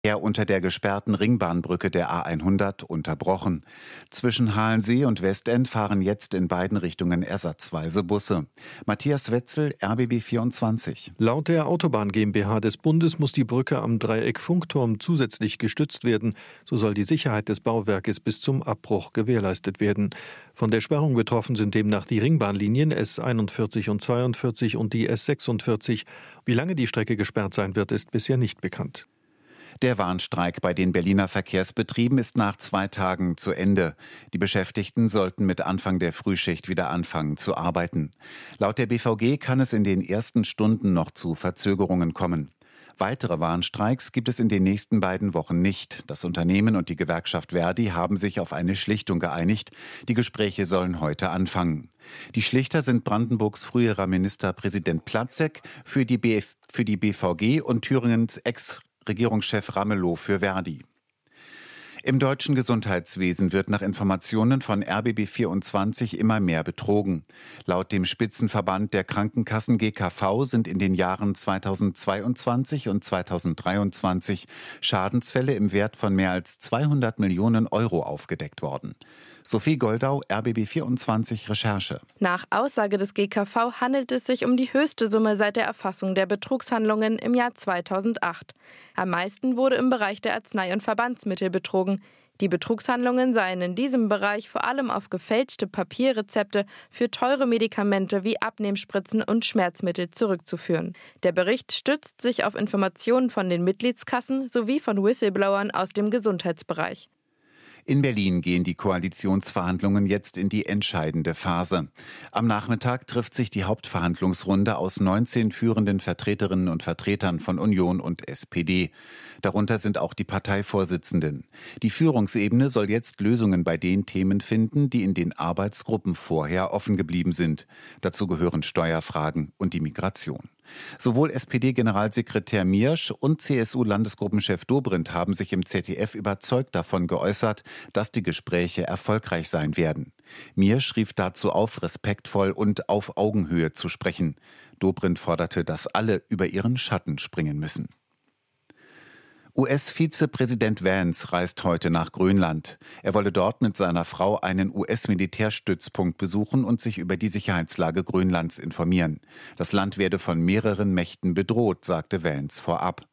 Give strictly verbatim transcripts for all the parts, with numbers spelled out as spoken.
Unter der gesperrten Ringbahnbrücke der A hundert unterbrochen. Zwischen Halensee und Westend fahren jetzt in beiden Richtungen ersatzweise Busse. Matthias Wetzel, R B B vierundzwanzig. Laut der Autobahn GmbH des Bundes muss die Brücke am Dreieck-Funkturm zusätzlich gestützt werden. So soll die Sicherheit des Bauwerkes bis zum Abbruch gewährleistet werden. Von der Sperrung betroffen sind demnach die Ringbahnlinien S einundvierzig und zweiundvierzig und die S sechsundvierzig. Wie lange die Strecke gesperrt sein wird, ist bisher nicht bekannt. Der Warnstreik bei den Berliner Verkehrsbetrieben ist nach zwei Tagen zu Ende. Die Beschäftigten sollten mit Anfang der Frühschicht wieder anfangen zu arbeiten. Laut der B V G kann es in den ersten Stunden noch zu Verzögerungen kommen. Weitere Warnstreiks gibt es in den nächsten beiden Wochen nicht. Das Unternehmen und die Gewerkschaft Verdi haben sich auf eine Schlichtung geeinigt. Die Gespräche sollen heute anfangen. Die Schlichter sind Brandenburgs früherer Ministerpräsident Platzek für die, B F, für die B V G und Thüringens Ex- Regierungschef Ramelow für Verdi. Im deutschen Gesundheitswesen wird nach Informationen von R B B vierundzwanzig immer mehr betrogen. Laut dem Spitzenverband der Krankenkassen G K V sind in den Jahren zweitausendzweiundzwanzig und zweitausenddreiundzwanzig Schadensfälle im Wert von mehr als zweihundert Millionen Euro aufgedeckt worden. Sophie Goldau, R B B vierundzwanzig Recherche. Nach Aussage des G K V handelt es sich um die höchste Summe seit der Erfassung der Betrugshandlungen im Jahr zweitausendacht. Am meisten wurde im Bereich der Arznei- und Verbandsmittel betrogen. Die Betrugshandlungen seien in diesem Bereich vor allem auf gefälschte Papierrezepte für teure Medikamente wie Abnehmspritzen und Schmerzmittel zurückzuführen. Der Bericht stützt sich auf Informationen von den Mitgliedskassen sowie von Whistleblowern aus dem Gesundheitsbereich. In Berlin gehen die Koalitionsverhandlungen jetzt in die entscheidende Phase. Am Nachmittag trifft sich die Hauptverhandlungsrunde aus neunzehn führenden Vertreterinnen und Vertretern von Union und S P D. Darunter sind auch die Parteivorsitzenden. Die Führungsebene soll jetzt Lösungen bei den Themen finden, die in den Arbeitsgruppen vorher offen geblieben sind. Dazu gehören Steuerfragen und die Migration. Sowohl S P D-Generalsekretär Miersch und C S U-Landesgruppenchef Dobrindt haben sich im Z D F überzeugt davon geäußert, dass die Gespräche erfolgreich sein werden. Miersch rief dazu auf, respektvoll und auf Augenhöhe zu sprechen. Dobrindt forderte, dass alle über ihren Schatten springen müssen. U S-Vizepräsident Vance reist heute nach Grönland. Er wolle dort mit seiner Frau einen U S-Militärstützpunkt besuchen und sich über die Sicherheitslage Grönlands informieren. Das Land werde von mehreren Mächten bedroht, sagte Vance vorab.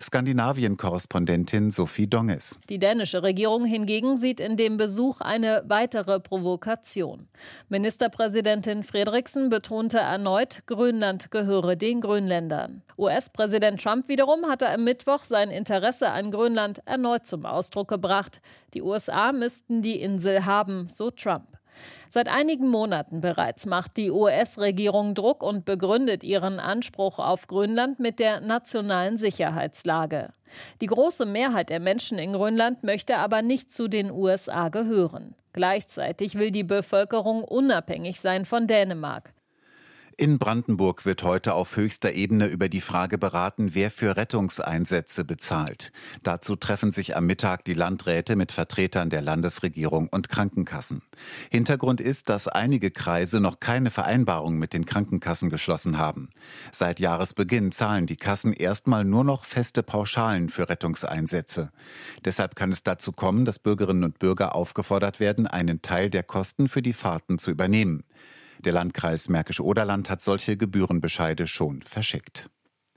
Skandinavien-Korrespondentin Sophie Donges. Die dänische Regierung hingegen sieht in dem Besuch eine weitere Provokation. Ministerpräsidentin Frederiksen betonte erneut, Grönland gehöre den Grönländern. U S-Präsident Trump wiederum hatte am Mittwoch sein Interesse an Grönland erneut zum Ausdruck gebracht. Die U S A müssten die Insel haben, so Trump. Seit einigen Monaten bereits macht die U S-Regierung Druck und begründet ihren Anspruch auf Grönland mit der nationalen Sicherheitslage. Die große Mehrheit der Menschen in Grönland möchte aber nicht zu den U S A gehören. Gleichzeitig will die Bevölkerung unabhängig sein von Dänemark. In Brandenburg wird heute auf höchster Ebene über die Frage beraten, wer für Rettungseinsätze bezahlt. Dazu treffen sich am Mittag die Landräte mit Vertretern der Landesregierung und Krankenkassen. Hintergrund ist, dass einige Kreise noch keine Vereinbarung mit den Krankenkassen geschlossen haben. Seit Jahresbeginn zahlen die Kassen erstmal nur noch feste Pauschalen für Rettungseinsätze. Deshalb kann es dazu kommen, dass Bürgerinnen und Bürger aufgefordert werden, einen Teil der Kosten für die Fahrten zu übernehmen. Der Landkreis Märkisch-Oderland hat solche Gebührenbescheide schon verschickt.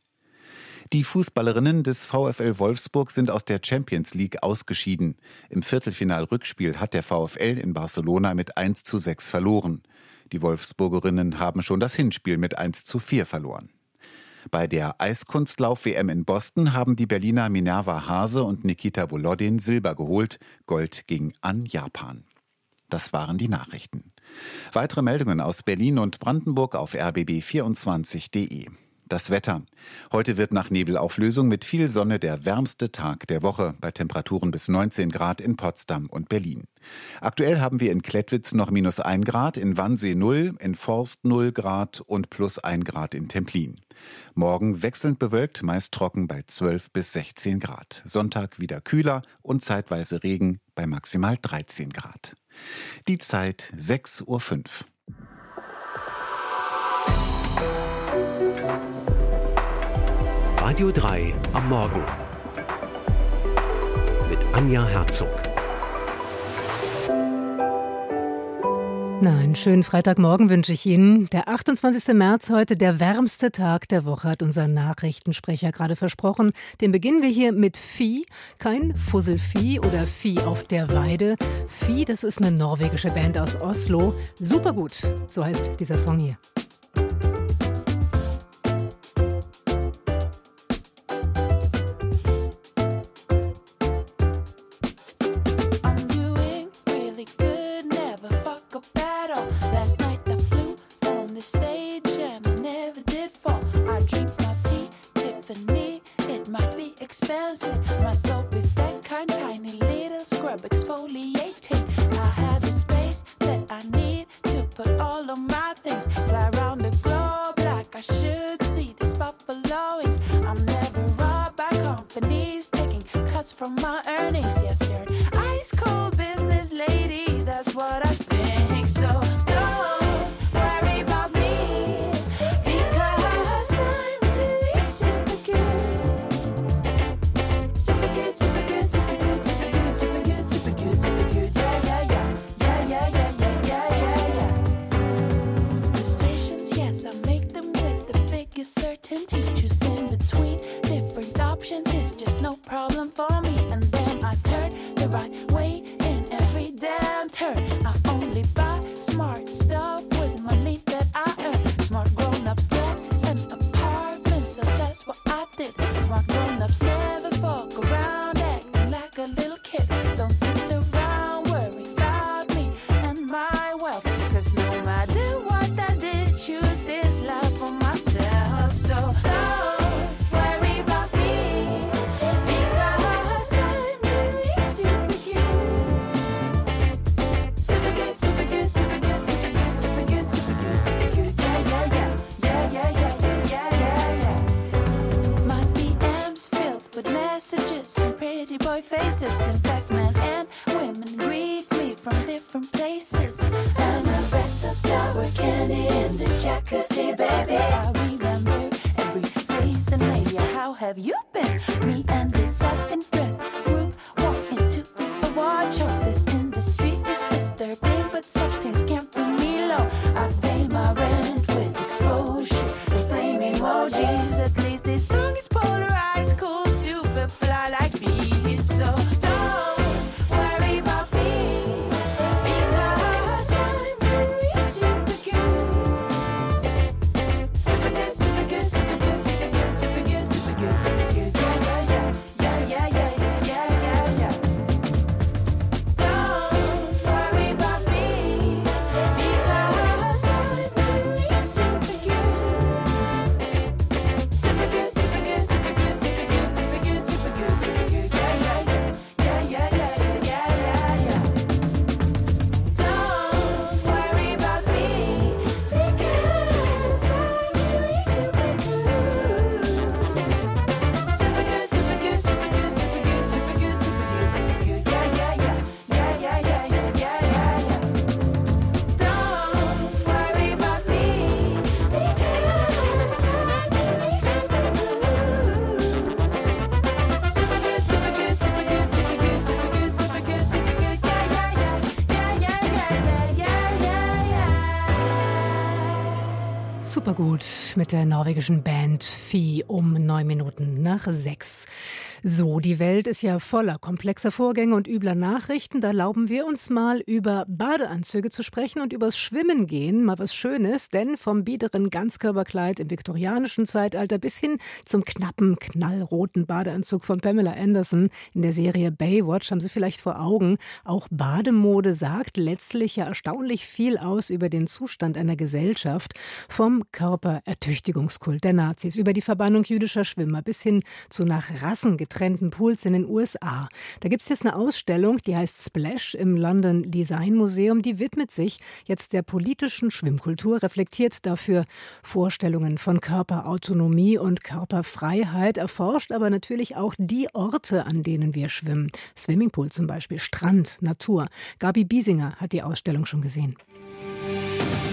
Die Fußballerinnen des VfL Wolfsburg sind aus der Champions League ausgeschieden. Im Viertelfinal-Rückspiel hat der VfL in Barcelona mit eins zu sechs verloren. Die Wolfsburgerinnen haben schon das Hinspiel mit eins zu vier verloren. Bei der Eiskunstlauf-W M in Boston haben die Berliner Minerva Hase und Nikita Volodin Silber geholt. Gold ging an Japan. Das waren die Nachrichten. Weitere Meldungen aus Berlin und Brandenburg auf r b b vierundzwanzig punkt de. Das Wetter. Heute wird nach Nebelauflösung mit viel Sonne der wärmste Tag der Woche bei Temperaturen bis neunzehn Grad in Potsdam und Berlin. Aktuell haben wir in Klettwitz noch minus ein Grad, in Wannsee null, in Forst null Grad und plus ein Grad in Templin. Morgen wechselnd bewölkt, meist trocken bei zwölf bis sechzehn Grad. Sonntag wieder kühler und zeitweise Regen bei maximal dreizehn Grad. Die Zeit sechs Uhr fünf. Radio drei am Morgen. Anja Herzog. Na, einen schönen Freitagmorgen wünsche ich Ihnen. Der achtundzwanzigste März heute, der wärmste Tag der Woche, hat unser Nachrichtensprecher gerade versprochen. Den beginnen wir hier mit Fi. Kein Fusselvieh oder Vieh auf der Weide. Fi, das ist eine norwegische Band aus Oslo. Supergut, so heißt dieser Song hier. My soap is that kind, tiny little scrub exfoliating. I have the space that I need to put all of my things. Fly around the globe like I should see these buffalo wings. I'm never robbed by companies taking cuts from my earnings. Yes, you're an ice cold business lady, that's what I think. So don't worry about me, because I'm really super good. Super good, super good, super good, super good, super good, super good, super good. Yeah, yeah, yeah, yeah, yeah, yeah, yeah, yeah, yeah, yeah. Decisions, yes, I make them with the biggest certainty. Choosing between different options is just no problem for me. And then I turn the right way in every damn turn. I only buy smart stuff with money that I earn. Smart grown-ups get an apartment, so that's what I did. Smart grown-ups never fuck around acting like a little kid. Don't sit around worry about me and my wealth, cause no matter what I did, choose this life for myself. So don't worry about me, because I'm really super cute. Super good, super good, super good, super good, super good, super good, super good. Yeah, yeah, yeah, yeah, yeah, yeah, yeah, yeah, yeah. My D Ms filled with messages and pretty boy faces. In fact, men and women greet me from different places. And I bet to sour candy in the jacuzzi, baby. I remember every face and lady. How have you been? Me and this self-interest group walk into the award show. This industry is disturbing, but such things can't bring me low. I pay my rent with exposure, with flaming emojis. At least this song is polarized, cool, super fly like bees. So don't worry about me, because I'm really super cute. Super good, super good, super good, super good, super good, super good, super good. Yeah, yeah, yeah, yeah, yeah, yeah, yeah, yeah, yeah. Don't worry about me, because I'm really super cute. Super good, super good, super good, super good, super good, super good, super good. Yeah, yeah, yeah, yeah, yeah, yeah, yeah, yeah, yeah. Don't worry about me, because I'm really super good. Super good, super good, super good, super good, super good, super good, super good. Yeah, yeah, yeah, yeah, yeah, yeah, yeah, yeah, yeah, yeah. Don't worry about me, because I'm really super good. Super good, super good, super good, super good, super good, super good, super good. Yeah, yeah, yeah, yeah, yeah, yeah, yeah, yeah, yeah. Supergut mit der norwegischen Band Fi um neun Minuten nach sechs. So, die Welt ist ja voller komplexer Vorgänge und übler Nachrichten. Da erlauben wir uns mal über Badeanzüge zu sprechen und übers Schwimmen gehen. Mal was Schönes, denn vom biederen Ganzkörperkleid im viktorianischen Zeitalter bis hin zum knappen, knallroten Badeanzug von Pamela Anderson in der Serie Baywatch haben Sie vielleicht vor Augen. Auch Bademode sagt letztlich ja erstaunlich viel aus über den Zustand einer Gesellschaft. Vom Körperertüchtigungskult der Nazis über die Verbannung jüdischer Schwimmer bis hin zu nach Rassen getrennten Pools in den U S A. Da gibt es jetzt eine Ausstellung, die heißt Splash im London Design Museum. Die widmet sich jetzt der politischen Schwimmkultur, reflektiert dafür Vorstellungen von Körperautonomie und Körperfreiheit, erforscht aber natürlich auch die Orte, an denen wir schwimmen. Swimmingpool zum Beispiel, Strand, Natur. Gabi Biesinger hat die Ausstellung schon gesehen.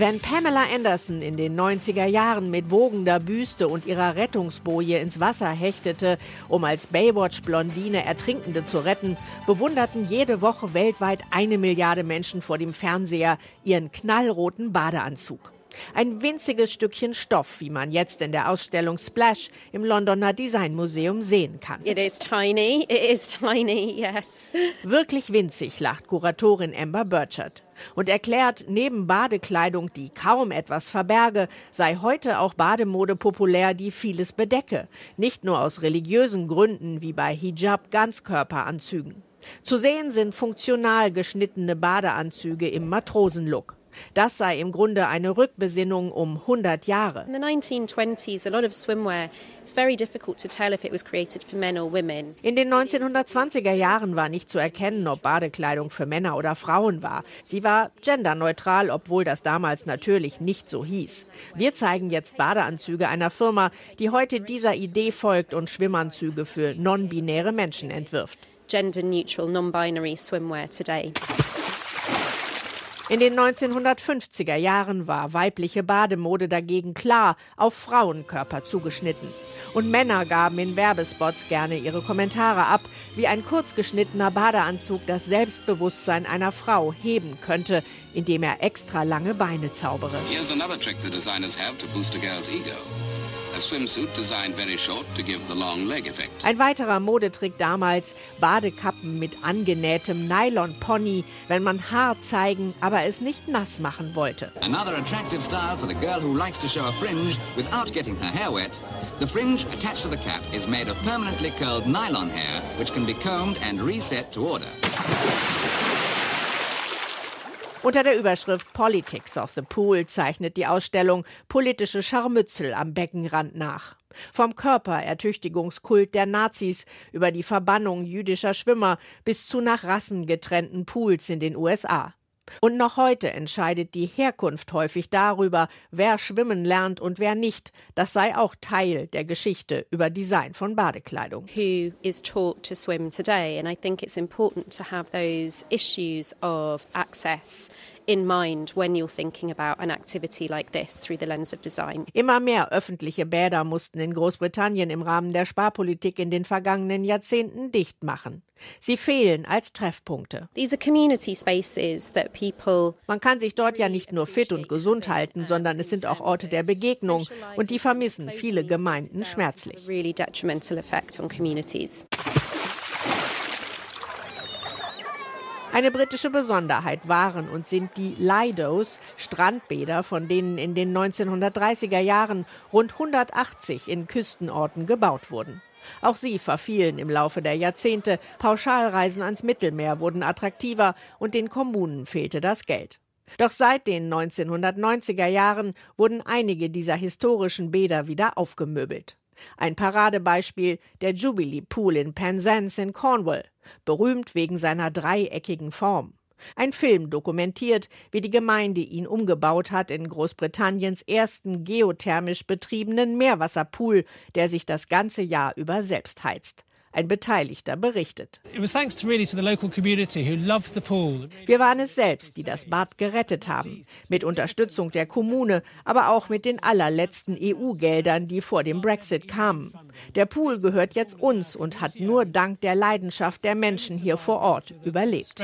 Wenn Pamela Anderson in den neunziger Jahren mit wogender Büste und ihrer Rettungsboje ins Wasser hechtete, um als Baywatch-Blondine Ertrinkende zu retten, bewunderten jede Woche weltweit eine Milliarde Menschen vor dem Fernseher ihren knallroten Badeanzug. Ein winziges Stückchen Stoff, wie man jetzt in der Ausstellung Splash im Londoner Designmuseum sehen kann. It is tiny, it is tiny, yes. Wirklich winzig, lacht Kuratorin Amber Burchard und erklärt, neben Badekleidung, die kaum etwas verberge, sei heute auch Bademode populär, die vieles bedecke. Nicht nur aus religiösen Gründen, wie bei Hijab-Ganzkörperanzügen. Zu sehen sind funktional geschnittene Badeanzüge im Matrosenlook. Das sei im Grunde eine Rückbesinnung um hundert Jahre. In the nineteen twenties, a lot of swimwear, it's very difficult to tell if it was created for men or women. In den neunzehnhundertzwanziger Jahren war nicht zu erkennen, ob Badekleidung für Männer oder Frauen war. Sie war genderneutral, obwohl das damals natürlich nicht so hieß. Wir zeigen jetzt Badeanzüge einer Firma, die heute dieser Idee folgt und Schwimmanzüge für non-binäre Menschen entwirft. Gender-neutral, non-binary swimwear today. In den neunzehnhundertfünfziger Jahren war weibliche Bademode dagegen klar auf Frauenkörper zugeschnitten. Und Männer gaben in Werbespots gerne ihre Kommentare ab, wie ein kurzgeschnittener Badeanzug das Selbstbewusstsein einer Frau heben könnte, indem er extra lange Beine zaubere. Here's another trick the designers have to boost a girl's ego. A swimsuit designed very short to give the long leg effect. Ein weiterer Modetrick damals, Badekappen mit angenähtem Nylon-Pony, wenn man Haar zeigen, aber es nicht nass machen wollte. Another attractive style for the girl who likes to show a fringe without getting her hair wet. The fringe attached to the cap is made of permanently curled nylon hair, which can be combed and reset to order. Unter der Überschrift Politics of the Pool zeichnet die Ausstellung politische Scharmützel am Beckenrand nach. Vom Körperertüchtigungskult der Nazis über die Verbannung jüdischer Schwimmer bis zu nach Rassen getrennten Pools in den U S A. Und noch heute entscheidet die Herkunft häufig darüber, wer schwimmen lernt und wer nicht. Das sei auch Teil der Geschichte über Design von Badekleidung. Who is taught to swim today? And I think it's important to have those issues of access in mind when you're thinking about an activity like this through the lens of design. Immer mehr öffentliche Bäder mussten in Großbritannien im Rahmen der Sparpolitik in den vergangenen Jahrzehnten dicht machen. Sie fehlen als Treffpunkte. These are community spaces that people. Man kann sich dort ja nicht nur fit und gesund halten, sondern es sind auch Orte der Begegnung und die vermissen viele Gemeinden schmerzlich. Really detrimental effect on communities. Eine britische Besonderheit waren und sind die Lidos, Strandbäder, von denen in den neunzehnhundertdreißiger Jahren rund hundertachtzig in Küstenorten gebaut wurden. Auch sie verfielen im Laufe der Jahrzehnte, Pauschalreisen ans Mittelmeer wurden attraktiver und den Kommunen fehlte das Geld. Doch seit den neunzehnhundertneunziger Jahren wurden einige dieser historischen Bäder wieder aufgemöbelt. Ein Paradebeispiel der Jubilee Pool in Penzance in Cornwall, berühmt wegen seiner dreieckigen Form. Ein Film dokumentiert, wie die Gemeinde ihn umgebaut hat in Großbritanniens ersten geothermisch betriebenen Meerwasserpool, der sich das ganze Jahr über selbst heizt. Ein Beteiligter berichtet. Wir waren es selbst, die das Bad gerettet haben. Mit Unterstützung der Kommune, aber auch mit den allerletzten E U-Geldern, die vor dem Brexit kamen. Der Pool gehört jetzt uns und hat nur dank der Leidenschaft der Menschen hier vor Ort überlebt.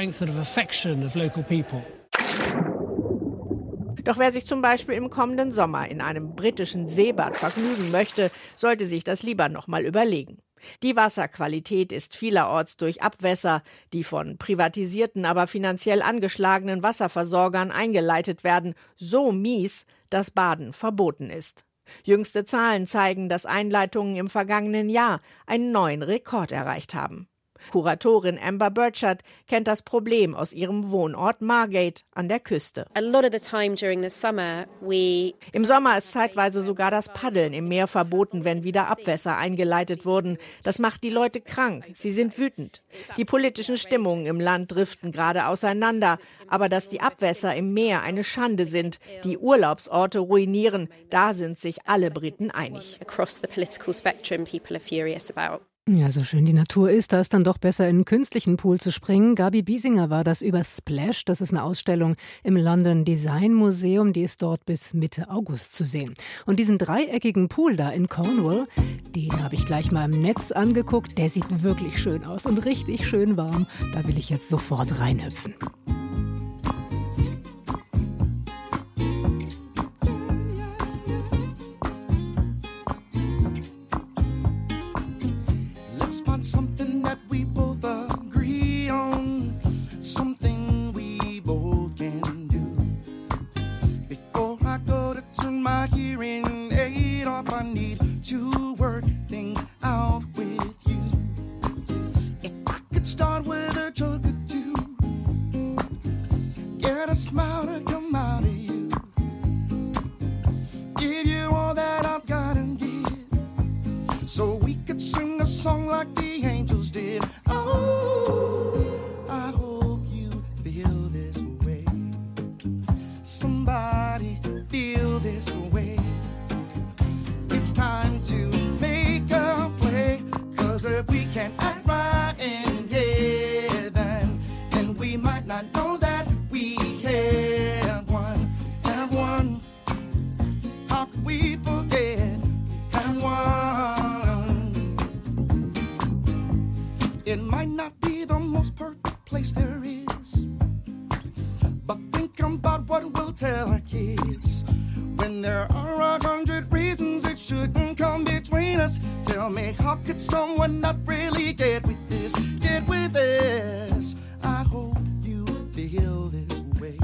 Doch wer sich zum Beispiel im kommenden Sommer in einem britischen Seebad vergnügen möchte, sollte sich das lieber noch mal überlegen. Die Wasserqualität ist vielerorts durch Abwässer, die von privatisierten, aber finanziell angeschlagenen Wasserversorgern eingeleitet werden, so mies, dass Baden verboten ist. Jüngste Zahlen zeigen, dass Einleitungen im vergangenen Jahr einen neuen Rekord erreicht haben. Kuratorin Amber Burchard kennt das Problem aus ihrem Wohnort Margate an der Küste. A lot of the time during the summer we Im Sommer ist zeitweise sogar das Paddeln im Meer verboten, wenn wieder Abwässer eingeleitet wurden. Das macht die Leute krank. Sie sind wütend. Die politischen Stimmungen im Land driften gerade auseinander. Aber dass die Abwässer im Meer eine Schande sind, die Urlaubsorte ruinieren, da sind sich alle Briten einig. across the political spectrum people are furious about. Ja, so schön die Natur ist, da ist dann doch besser in einen künstlichen Pool zu springen. Gabi Biesinger war das über Splash. Das ist eine Ausstellung im London Design Museum. Die ist dort bis Mitte August zu sehen. Und diesen dreieckigen Pool da in Cornwall, den habe ich gleich mal im Netz angeguckt. Der sieht wirklich schön aus und richtig schön warm. Da will ich jetzt sofort reinhüpfen. Something that we both agree on, something we both can do. Before I go to turn my hearing aid off, I need to work things out with you. If I could start with a joke or two, get a smile to come out of you, give you all that I've got and give, so we could sing a song like the angels did. Oh, I hope you feel this way. Somebody feel this way. It's time to make a play, 'cause if we can't act right in heaven, then we might not know that we have one, have one. How could we forget have one? It might not be the most perfect place there is, but think about what we'll tell our kids when there are a hundred reasons it shouldn't come between us. Tell me, how could someone not really get with this, get with this? I hope you feel this way.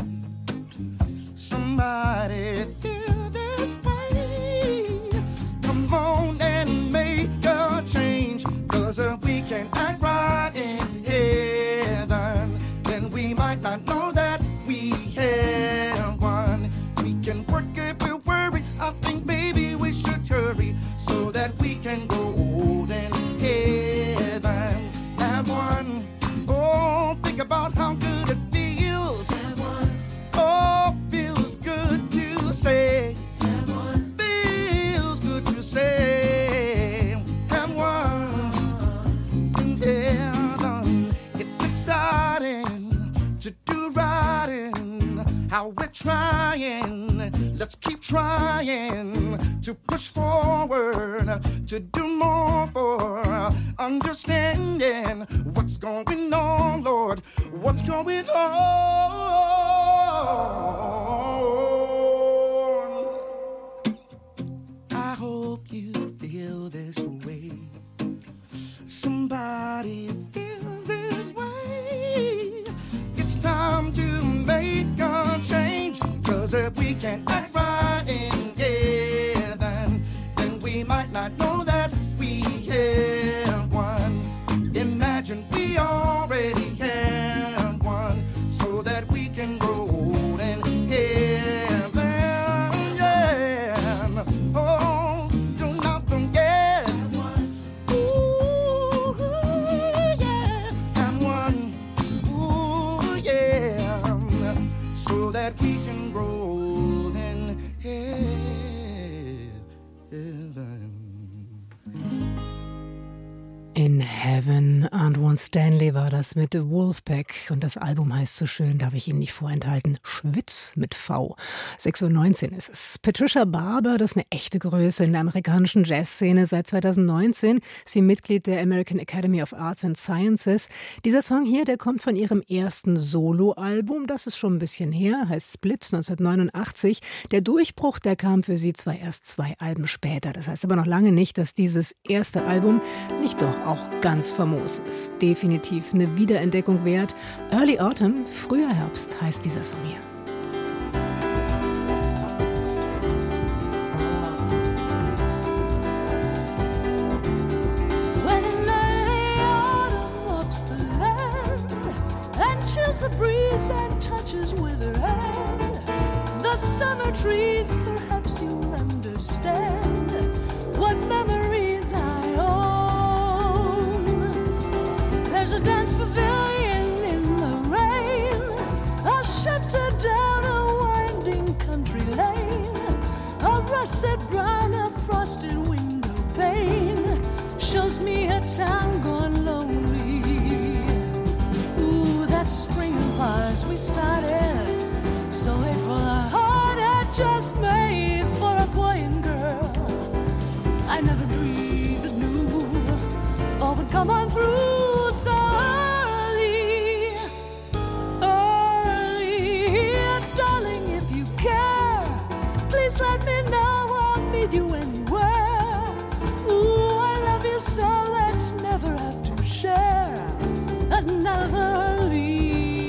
Somebody feel this way. Come on and make a change, 'cause if we can't act right in heaven, then we might not know that we have one. We can work if we worry. I think maybe we should hurry, so that we can go old in heaven. Have one. Oh, think about how good it feels. Have one. Oh, feels good to say. Have one. Feels good to say. Have one. In heaven, it's exciting to do right in how we're trying. Let's keep trying to push forward, to do more for understanding what's going on, Lord, what's going on. I hope you feel this way. Somebody feels this way. It's time to make a change, 'cause if we can't act right in heaven, then we might not know that we have one. Imagine we already have one, so that we can grow old in heaven. Yeah. Oh, do not forget. Ooh, yeah. And one. Ooh, yeah. So that we can grow old in heaven. In Heaven, Antwon Stanley war das mit Wolfpack und das Album heißt so schön, darf ich Ihnen nicht vorenthalten, Schwitz mit V. sechs Uhr neunzehn ist es. Patricia Barber, das ist eine echte Größe in der amerikanischen Jazzszene seit zweitausendneunzehn. Sie ist Mitglied der American Academy of Arts and Sciences. Dieser Song hier, der kommt von ihrem ersten Soloalbum, das ist schon ein bisschen her, heißt Split neunzehnhundertneunundachtzig. Der Durchbruch, der kam für sie zwar erst zwei Alben später. Das heißt aber noch lange nicht, dass dieses erste Album nicht doch auch ganz famos ist. Definitiv eine Wiederentdeckung wert. Early Autumn, früher Herbst heißt dieser Song hier. When in early autumn walks the land and chills the breeze and touches with her hand the summer trees, perhaps you'll understand what memories I own. There's a dance pavilion in the rain, a shelter down a winding country lane, a russet brown, a frosted window pane. shows me a town gone lonely. Ooh, that spring of ours we started. So April, our heart had just made for a boy and girl. I never dreamed it knew fall would come on through so early, early. Darling, if you care, please let me know. I'll meet you anywhere. Ooh, I love you so, let's never have to share another lead.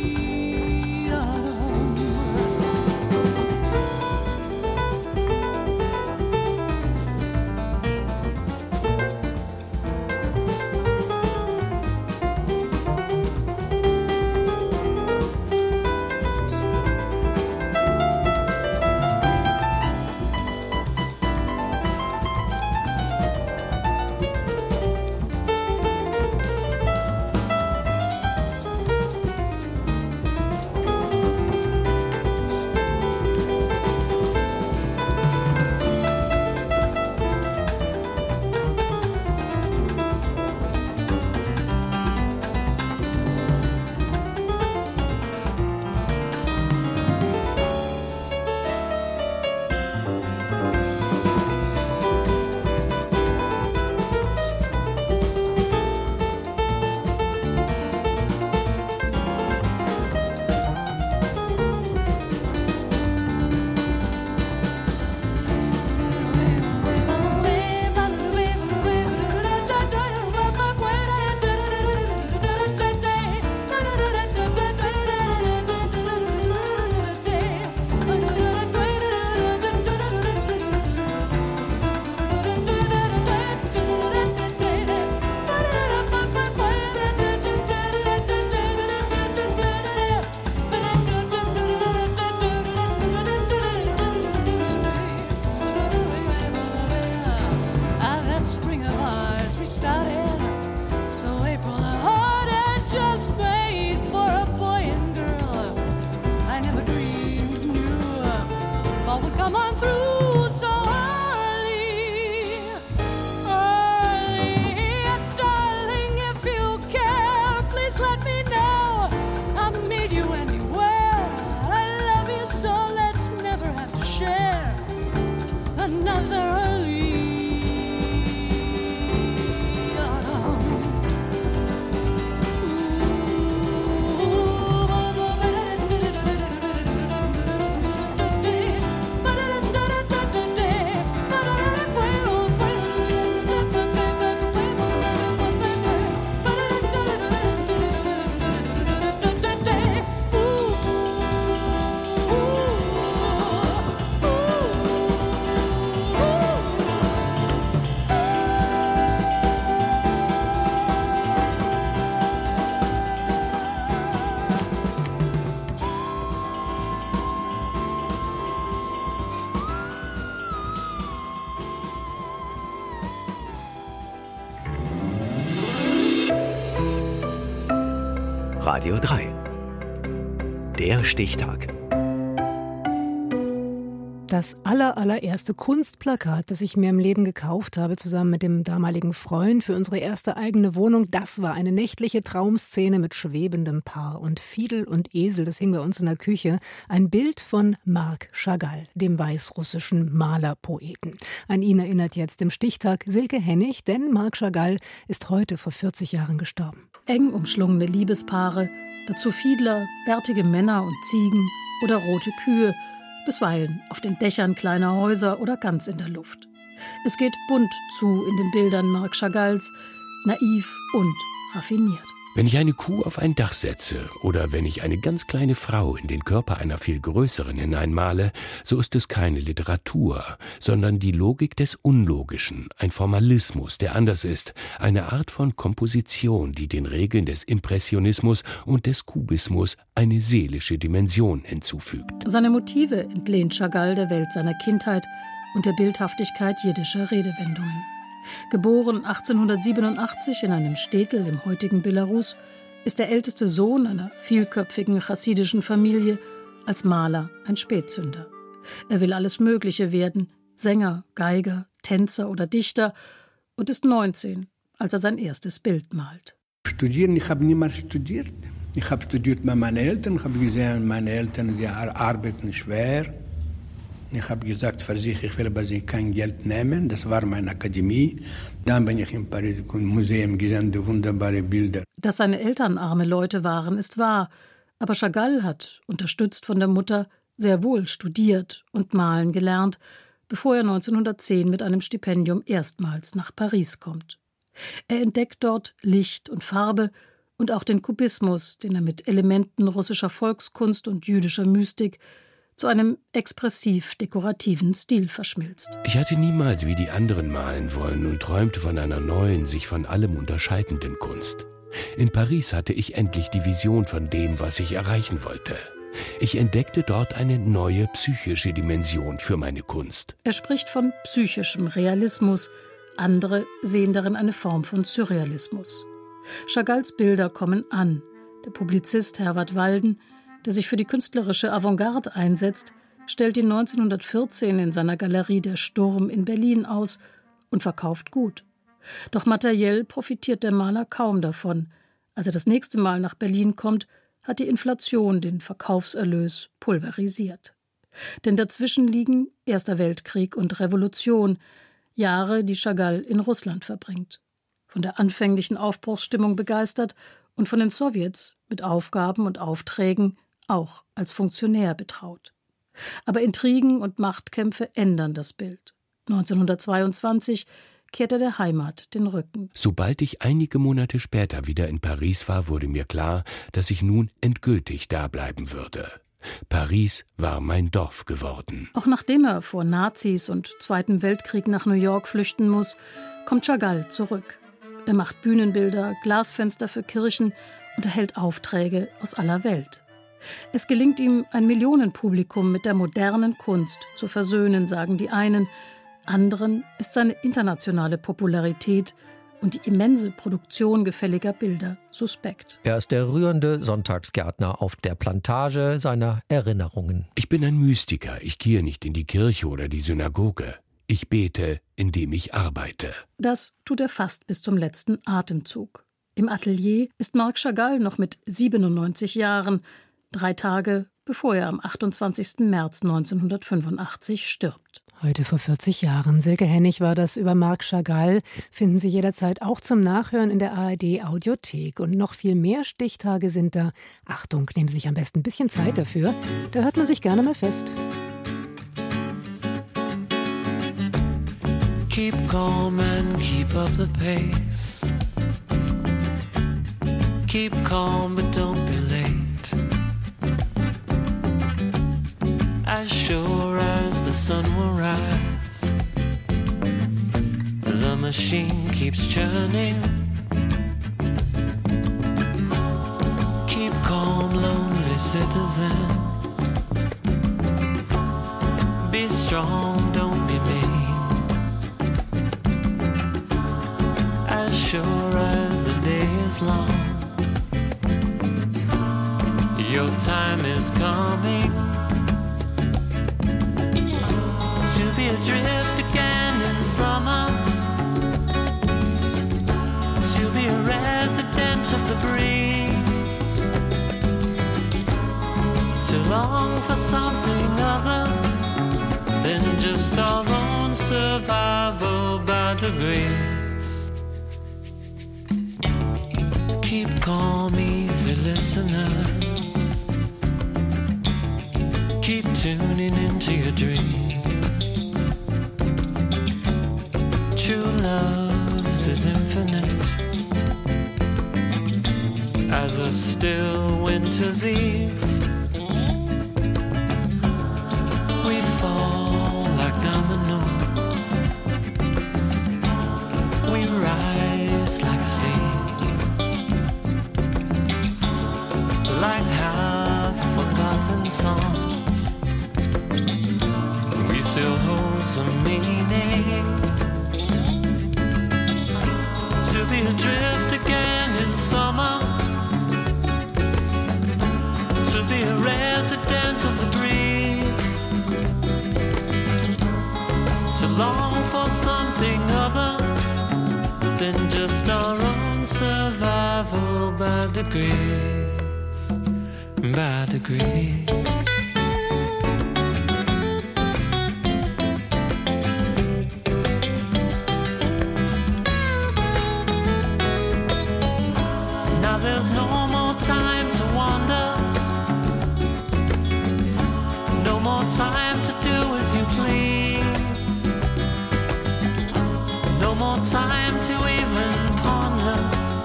Radio drei. Der Stichtag. Das aller, allererste Kunstplakat, das ich mir im Leben gekauft habe, zusammen mit dem damaligen Freund für unsere erste eigene Wohnung, das war eine nächtliche Traumszene mit schwebendem Paar und Fiedel und Esel, das hing bei uns in der Küche. Ein Bild von Marc Chagall, dem weißrussischen Malerpoeten. An ihn erinnert jetzt im Stichtag Silke Hennig, denn Marc Chagall ist heute vor vierzig Jahren gestorben. Eng umschlungene Liebespaare, dazu Fiedler, bärtige Männer und Ziegen oder rote Kühe, bisweilen auf den Dächern kleiner Häuser oder ganz in der Luft. Es geht bunt zu in den Bildern Marc Chagalls, naiv und raffiniert. Wenn ich eine Kuh auf ein Dach setze oder wenn ich eine ganz kleine Frau in den Körper einer viel größeren hineinmale, so ist es keine Literatur, sondern die Logik des Unlogischen, ein Formalismus, der anders ist, eine Art von Komposition, die den Regeln des Impressionismus und des Kubismus eine seelische Dimension hinzufügt. Seine Motive entlehnt Chagall der Welt seiner Kindheit und der Bildhaftigkeit jiddischer Redewendungen. Geboren achtzehnhundertsiebenundachtzig in einem Städtel im heutigen Belarus, ist der älteste Sohn einer vielköpfigen chassidischen Familie, als Maler ein Spätzünder. Er will alles Mögliche werden, Sänger, Geiger, Tänzer oder Dichter, und ist neunzehn, als er sein erstes Bild malt. Studieren, ich habe niemals studiert. Ich habe studiert bei meinen Eltern, habe gesehen, meine Eltern, sie arbeiten schwer. Ich habe gesagt, für sich, ich will bei sie kein Geld nehmen. Das war meine Akademie. Dann bin ich in Paris im Museum gesehen, die wunderbare Bilder. Dass seine Eltern arme Leute waren, ist wahr. Aber Chagall hat, unterstützt von der Mutter, sehr wohl studiert und malen gelernt, bevor er neunzehnhundertzehn mit einem Stipendium erstmals nach Paris kommt. Er entdeckt dort Licht und Farbe und auch den Kubismus, den er mit Elementen russischer Volkskunst und jüdischer Mystik zu einem expressiv-dekorativen Stil verschmilzt. Ich hatte niemals wie die anderen malen wollen und träumte von einer neuen, sich von allem unterscheidenden Kunst. In Paris hatte ich endlich die Vision von dem, was ich erreichen wollte. Ich entdeckte dort eine neue psychische Dimension für meine Kunst. Er spricht von psychischem Realismus, andere sehen darin eine Form von Surrealismus. Chagalls Bilder kommen an. Der Publizist Herwart Walden, der sich für die künstlerische Avantgarde einsetzt, stellt ihn neunzehnhundertvierzehn in seiner Galerie Der Sturm in Berlin aus und verkauft gut. Doch materiell profitiert der Maler kaum davon. Als er das nächste Mal nach Berlin kommt, hat die Inflation den Verkaufserlös pulverisiert. Denn dazwischen liegen Erster Weltkrieg und Revolution, Jahre, die Chagall in Russland verbringt. Von der anfänglichen Aufbruchsstimmung begeistert und von den Sowjets mit Aufgaben und Aufträgen auch als Funktionär betraut. Aber Intrigen und Machtkämpfe ändern das Bild. neunzehnhundertzweiundzwanzig kehrt er der Heimat den Rücken. Sobald ich einige Monate später wieder in Paris war, wurde mir klar, dass ich nun endgültig dableiben würde. Paris war mein Dorf geworden. Auch nachdem er vor Nazis und Zweiten Weltkrieg nach New York flüchten muss, kommt Chagall zurück. Er macht Bühnenbilder, Glasfenster für Kirchen und erhält Aufträge aus aller Welt. Es gelingt ihm, ein Millionenpublikum mit der modernen Kunst zu versöhnen, sagen die einen. Anderen ist seine internationale Popularität und die immense Produktion gefälliger Bilder suspekt. Er ist der rührende Sonntagsgärtner auf der Plantage seiner Erinnerungen. Ich bin ein Mystiker. Ich gehe nicht in die Kirche oder die Synagoge. Ich bete, indem ich arbeite. Das tut er fast bis zum letzten Atemzug. Im Atelier ist Marc Chagall noch mit siebenundneunzig Jahren, drei Tage bevor er am achtundzwanzigsten März neunzehnhundertfünfundachtzig stirbt. Heute vor vierzig Jahren. Silke Hennig war das über Marc Chagall. Finden Sie jederzeit auch zum Nachhören in der A R D-Audiothek. Und noch viel mehr Stichtage sind da. Achtung, nehmen Sie sich am besten ein bisschen Zeit dafür. Da hört man sich gerne mal fest. Keep calm and keep up the pace. Keep calm but don't be late. As sure as the sun will rise, the machine keeps churning. Keep calm, lonely citizens. Be strong, don't be mean. As sure as the day is long, your time is coming. To be adrift again in summer, to be a resident of the breeze, to long for something other than just our own survival by degrees. Keep calm, easy listener. Keep tuning into your dreams. True love is infinite as a still winter's eve. We fall like dominoes, we rise like steam, like half-forgotten songs. We still hold some meaning. To be adrift again in summer, to be a resident of the breeze, to long for something other than just degrees, by degrees. Now there's no more time to wander, no more time to do as you please, no more time to even ponder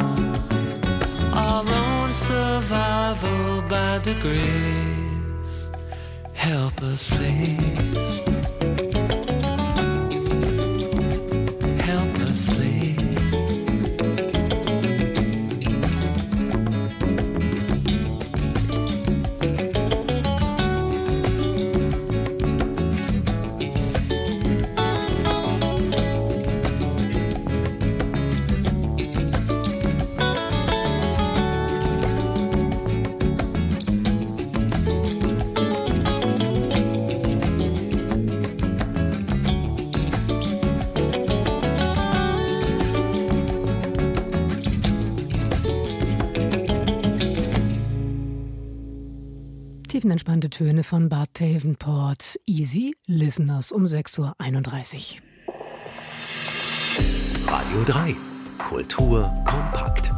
our own survival by degrees. Help us, please. Help us, please. Tiefenentspannte Töne von Bart Davenport. Easy Listeners um sechs Uhr einunddreißig. Radio drei. Kultur kompakt.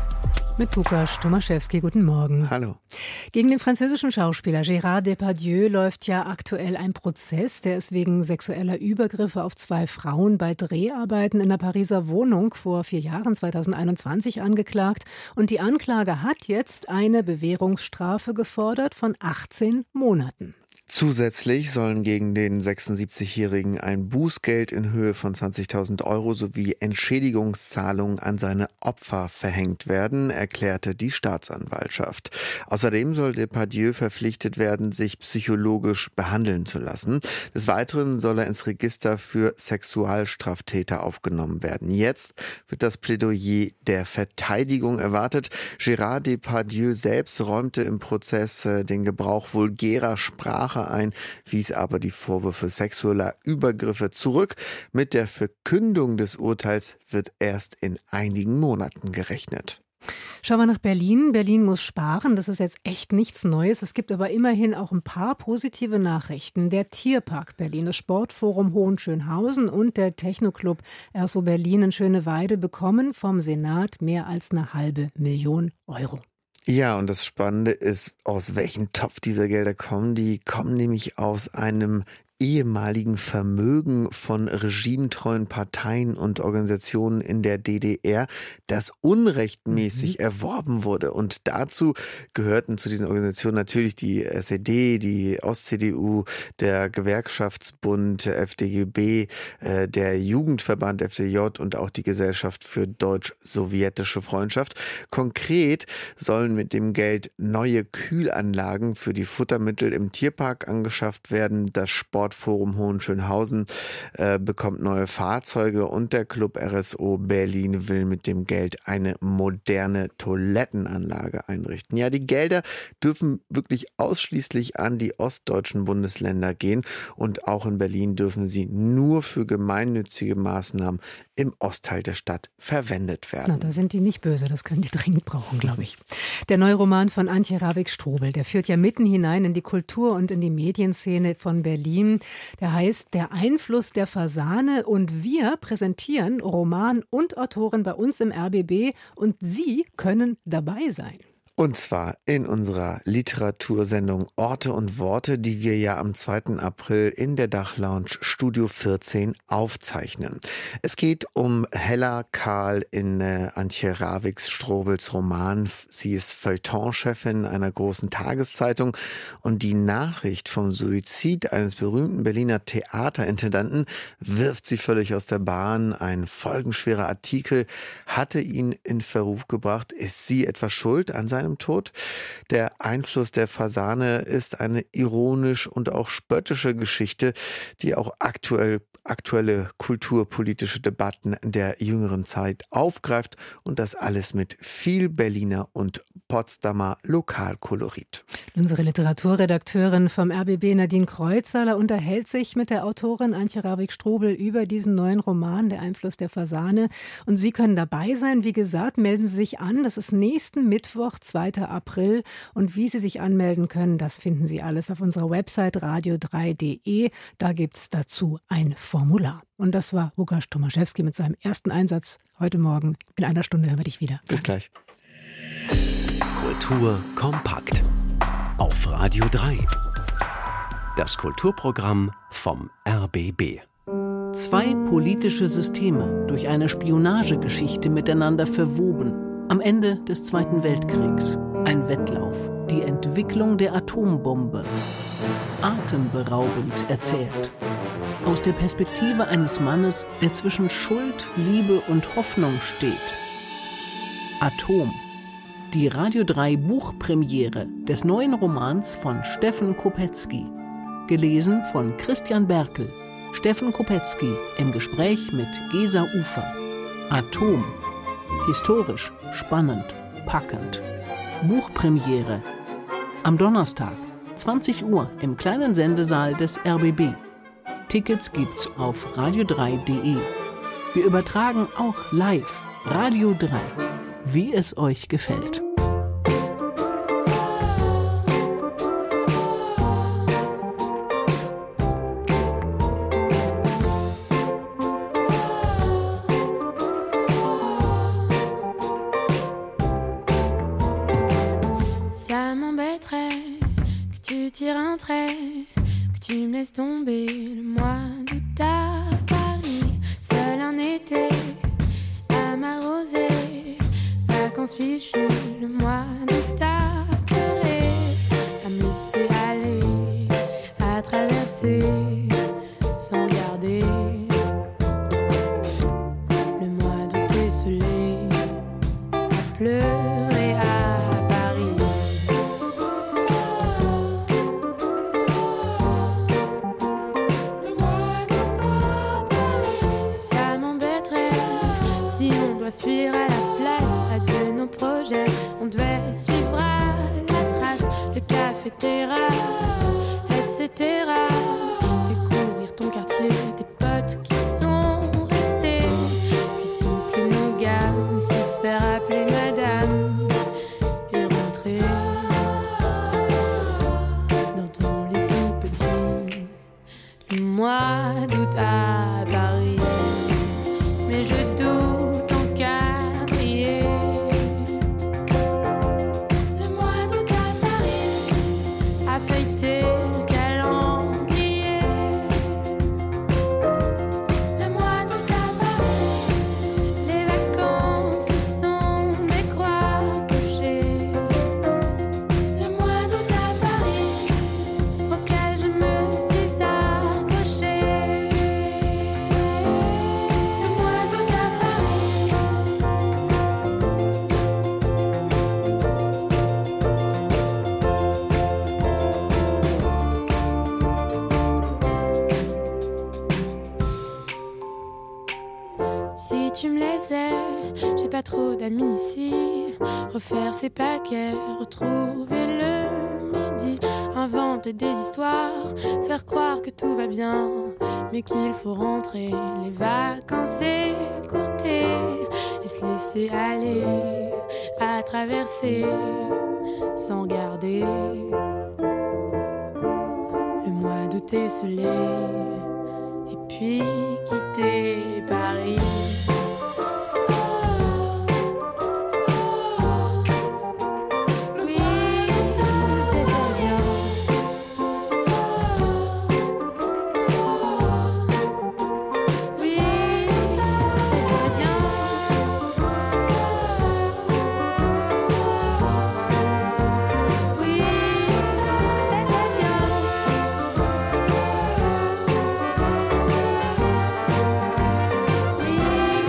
Mit Lukas Tomaszewski, guten Morgen. Hallo. Gegen den französischen Schauspieler Gérard Depardieu läuft ja aktuell ein Prozess. Der ist wegen sexueller Übergriffe auf zwei Frauen bei Dreharbeiten in der Pariser Wohnung vor vier Jahren, zweitausendeinundzwanzig, angeklagt. Und die Anklage hat jetzt eine Bewährungsstrafe gefordert von achtzehn Monaten. Zusätzlich sollen gegen den sechsundsiebzigjährigen ein Bußgeld in Höhe von zwanzigtausend Euro sowie Entschädigungszahlungen an seine Opfer verhängt werden, erklärte die Staatsanwaltschaft. Außerdem soll Depardieu verpflichtet werden, sich psychologisch behandeln zu lassen. Des Weiteren soll er ins Register für Sexualstraftäter aufgenommen werden. Jetzt wird das Plädoyer der Verteidigung erwartet. Gérard Depardieu selbst räumte im Prozess den Gebrauch vulgärer Sprache ein, wies aber die Vorwürfe sexueller Übergriffe zurück. Mit der Verkündung des Urteils wird erst in einigen Monaten gerechnet. Schauen wir nach Berlin. Berlin muss sparen. Das ist jetzt echt nichts Neues. Es gibt aber immerhin auch ein paar positive Nachrichten. Der Tierpark Berlin, das Sportforum Hohenschönhausen und der Technoclub Erso Berlin in Schöneweide bekommen vom Senat mehr als eine halbe Million Euro. Ja, und das Spannende ist, aus welchem Topf diese Gelder kommen. Die kommen nämlich aus einem ehemaligen Vermögen von regimetreuen Parteien und Organisationen in der D D R, das unrechtmäßig mhm. erworben wurde. Und dazu gehörten zu diesen Organisationen natürlich die S E D, die Ost-C D U, der Gewerkschaftsbund, F D G B, äh, der Jugendverband F D J und auch die Gesellschaft für deutsch-sowjetische Freundschaft. Konkret sollen mit dem Geld neue Kühlanlagen für die Futtermittel im Tierpark angeschafft werden. Das Sport Forum Hohenschönhausen äh, bekommt neue Fahrzeuge und der Club R S O Berlin will mit dem Geld eine moderne Toilettenanlage einrichten. Ja, die Gelder dürfen wirklich ausschließlich an die ostdeutschen Bundesländer gehen und auch in Berlin dürfen sie nur für gemeinnützige Maßnahmen im Ostteil der Stadt verwendet werden. Na, da sind die nicht böse, das können die dringend brauchen, glaube ich. Der neue Roman von Antje Ravik-Strobel, der führt ja mitten hinein in die Kultur- und in die Medienszene von Berlin. Der heißt Der Einfluss der Fasane und wir präsentieren Roman und Autorin bei uns im R B B und Sie können dabei sein. Und zwar in unserer Literatursendung Orte und Worte, die wir ja am zweiten April in der Dachlounge Studio vierzehn aufzeichnen. Es geht um Hella Karl in äh, Antje Ravik-Strobels Roman. Sie ist Feuilleton-Chefin einer großen Tageszeitung und die Nachricht vom Suizid eines berühmten Berliner Theaterintendanten wirft sie völlig aus der Bahn. Ein folgenschwerer Artikel hatte ihn in Verruf gebracht. Ist sie etwa schuld an seinem Tod? Der Einfluss der Fasane ist eine ironisch und auch spöttische Geschichte, die auch aktuell aktuelle kulturpolitische Debatten der jüngeren Zeit aufgreift und das alles mit viel Berliner und Potsdamer Lokalkolorit. Unsere Literaturredakteurin vom R B B, Nadine Kreuzhaler, unterhält sich mit der Autorin Antje Ravik-Strobel über diesen neuen Roman, Der Einfluss der Fasane. Und Sie können dabei sein. Wie gesagt, melden Sie sich an. Das ist nächsten Mittwoch, zweiter April. Und wie Sie sich anmelden können, das finden Sie alles auf unserer Website radio drei punkt de. Da gibt es dazu ein Formular. Und das war Łukasz Tomaszewski mit seinem ersten Einsatz heute Morgen. In einer Stunde hören wir dich wieder. Bis gleich. Kultur kompakt. Auf Radio drei. Das Kulturprogramm vom R B B. Zwei politische Systeme durch eine Spionagegeschichte miteinander verwoben. Am Ende des Zweiten Weltkriegs. Ein Wettlauf. Die Entwicklung der Atombombe. Atemberaubend erzählt. Aus der Perspektive eines Mannes, der zwischen Schuld, Liebe und Hoffnung steht. Atom. Die Radio drei Buchpremiere des neuen Romans von Steffen Kopetzky. Gelesen von Christian Berkel. Steffen Kopetzky im Gespräch mit Gesa Ufer. Atom. Historisch, spannend, packend. Buchpremiere. Am Donnerstag, zwanzig Uhr im kleinen Sendesaal des R B B. Tickets gibt's auf radio drei punkt de. Wir übertragen auch live Radio drei, wie es euch gefällt. Ça m'embêterait que tu tires un trait, que tu me laisses tomber le mois d'août à Paris, seul un été à m'arroser, vacances fichues le mois d'août à pleurer, à me laisser aller, à traverser sans regarder. Le mois d'août esselé, à pleurer à Paris. Suivre à la place, adieu nos projets, on devait suivre à la trace, le café terrasse, et cetera. Découvrir ton quartier, tes potes qui sont restés, puis souffler nos gammes, se faire appeler madame, et rentrer dans ton lit tout petit, le mois d'août à Paris. Mais je doute pas trop d'amis ici, refaire ses paquets, retrouver le midi, inventer des histoires, faire croire que tout va bien, mais qu'il faut rentrer, les vacances écourtées, et se laisser aller, à traverser, sans regarder, le mois d'août esselé, et puis quitter Paris. Oui,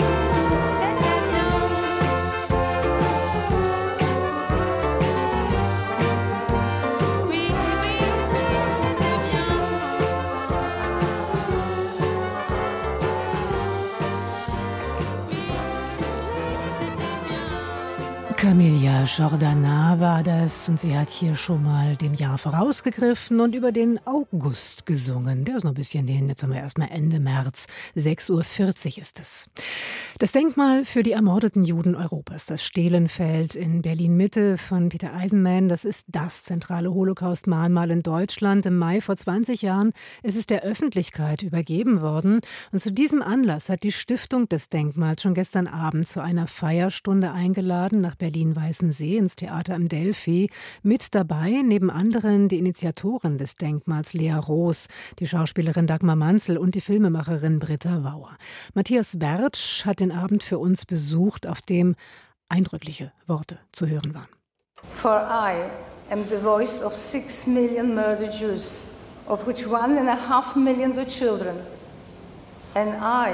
Jordana war das und sie hat hier schon mal dem Jahr vorausgegriffen und über den August gesungen. Der ist noch ein bisschen hin, jetzt haben wir erstmal Ende März, sechs Uhr vierzig ist es. Das Denkmal für die ermordeten Juden Europas, das Stehlenfeld in Berlin-Mitte von Peter Eisenman, das ist das zentrale Holocaust-Mahnmal in Deutschland. Im Mai vor zwanzig Jahren ist es der Öffentlichkeit übergeben worden und zu diesem Anlass hat die Stiftung des Denkmals schon gestern Abend zu einer Feierstunde eingeladen nach Berlin-Weißensee ins Theater am Delphi. Mit dabei, neben anderen, die Initiatorin des Denkmals Lea Roos, die Schauspielerin Dagmar Manzel und die Filmemacherin Britta Wauer. Matthias Bertsch hat den Abend für uns besucht, auf dem eindrückliche Worte zu hören waren. For I am the voice of six million murdered Jews, of which one and a half million were children. And I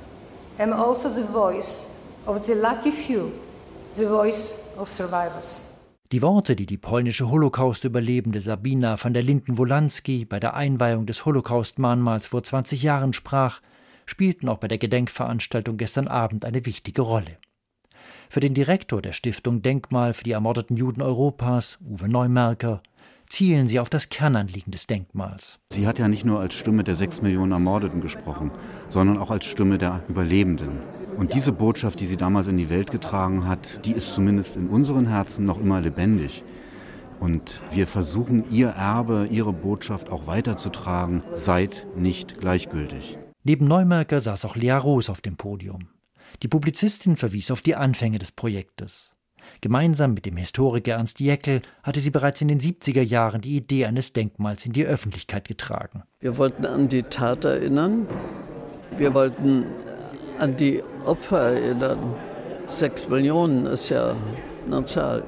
am also the voice of the lucky few, the voice of survivors. Die Worte, die die polnische Holocaust-Überlebende Sabina von der Linden-Wolanski bei der Einweihung des Holocaust-Mahnmals vor zwanzig Jahren sprach, spielten auch bei der Gedenkveranstaltung gestern Abend eine wichtige Rolle. Für den Direktor der Stiftung Denkmal für die ermordeten Juden Europas, Uwe Neumerker, zielen sie auf das Kernanliegen des Denkmals. Sie hat ja nicht nur als Stimme der sechs Millionen Ermordeten gesprochen, sondern auch als Stimme der Überlebenden. Und diese Botschaft, die sie damals in die Welt getragen hat, die ist zumindest in unseren Herzen noch immer lebendig. Und wir versuchen, ihr Erbe, ihre Botschaft auch weiterzutragen. Seid nicht gleichgültig. Neben Neumerker saß auch Lea Roos auf dem Podium. Die Publizistin verwies auf die Anfänge des Projektes. Gemeinsam mit dem Historiker Ernst Jäckel hatte sie bereits in den siebziger Jahren die Idee eines Denkmals in die Öffentlichkeit getragen. Wir wollten an die Tat erinnern. Wir wollten an die Opfer erinnern. Sechs Millionen ist ja eine Zahl.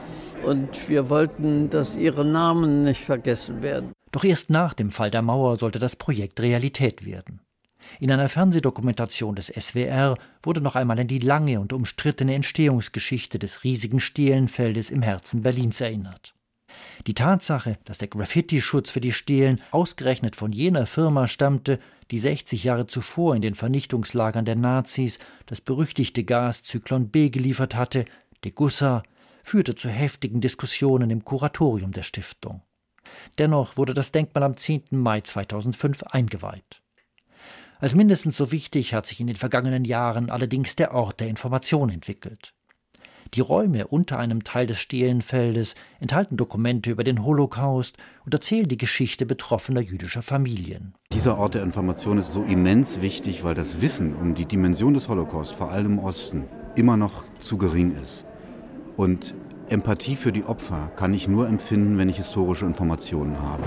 Und wir wollten, dass ihre Namen nicht vergessen werden. Doch erst nach dem Fall der Mauer sollte das Projekt Realität werden. In einer Fernsehdokumentation des S W R wurde noch einmal an die lange und umstrittene Entstehungsgeschichte des riesigen Stehlenfeldes im Herzen Berlins erinnert. Die Tatsache, dass der Graffiti-Schutz für die Stelen ausgerechnet von jener Firma stammte, die sechzig Jahre zuvor in den Vernichtungslagern der Nazis das berüchtigte Gas Zyklon B geliefert hatte, Degussa, führte zu heftigen Diskussionen im Kuratorium der Stiftung. Dennoch wurde das Denkmal am zehnten Mai zweitausendfünf eingeweiht. Als mindestens so wichtig hat sich in den vergangenen Jahren allerdings der Ort der Information entwickelt. Die Räume unter einem Teil des Stehlenfeldes enthalten Dokumente über den Holocaust und erzählen die Geschichte betroffener jüdischer Familien. Dieser Ort der Information ist so immens wichtig, weil das Wissen um die Dimension des Holocaust, vor allem im Osten, immer noch zu gering ist. Und Empathie für die Opfer kann ich nur empfinden, wenn ich historische Informationen habe.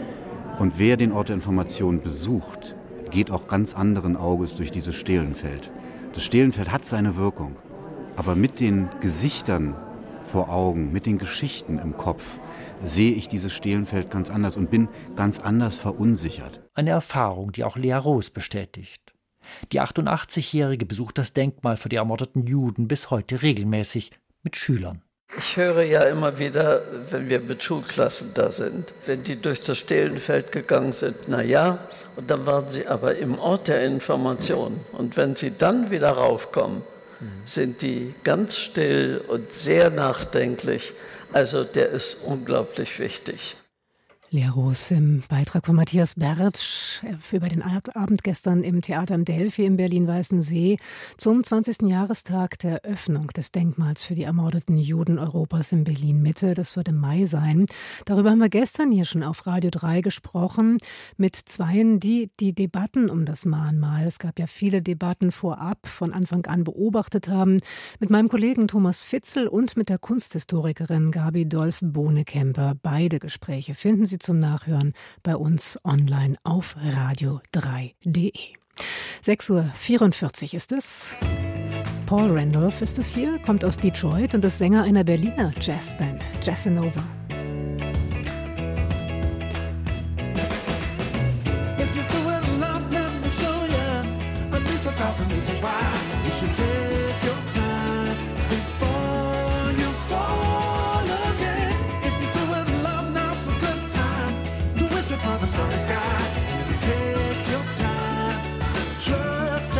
Und wer den Ort der Information besucht, geht auch ganz anderen Auges durch dieses Stehlenfeld. Das Stehlenfeld hat seine Wirkung, aber mit den Gesichtern vor Augen, mit den Geschichten im Kopf, sehe ich dieses Stehlenfeld ganz anders und bin ganz anders verunsichert. Eine Erfahrung, die auch Lea Roos bestätigt. Die achtundachtzigjährige besucht das Denkmal für die ermordeten Juden bis heute regelmäßig mit Schülern. Ich höre ja immer wieder, wenn wir mit Schulklassen da sind, wenn die durch das Stehlenfeld gegangen sind, na ja, und dann waren sie aber im Ort der Information. Und wenn sie dann wieder raufkommen, mhm. sind die ganz still und sehr nachdenklich. Also der ist unglaublich wichtig. Lea Roos im Beitrag von Matthias Bertsch über den Abend gestern im Theater am Delphi in Berlin-Weißensee zum zwanzigsten Jahrestag der Öffnung des Denkmals für die ermordeten Juden Europas in Berlin-Mitte. Das wird im Mai sein. Darüber haben wir gestern hier schon auf Radio drei gesprochen mit Zweien, die die Debatten um das Mahnmal, es gab ja viele Debatten vorab, von Anfang an beobachtet haben, mit meinem Kollegen Thomas Fitzel und mit der Kunsthistorikerin Gabi Dolf-Bohnekemper. Beide Gespräche finden Sie zum Nachhören bei uns online auf radio drei punkt de. sechs Uhr vierundvierzig ist es. Paul Randolph ist es hier, kommt aus Detroit und ist Sänger einer Berliner Jazzband, Jazzinova.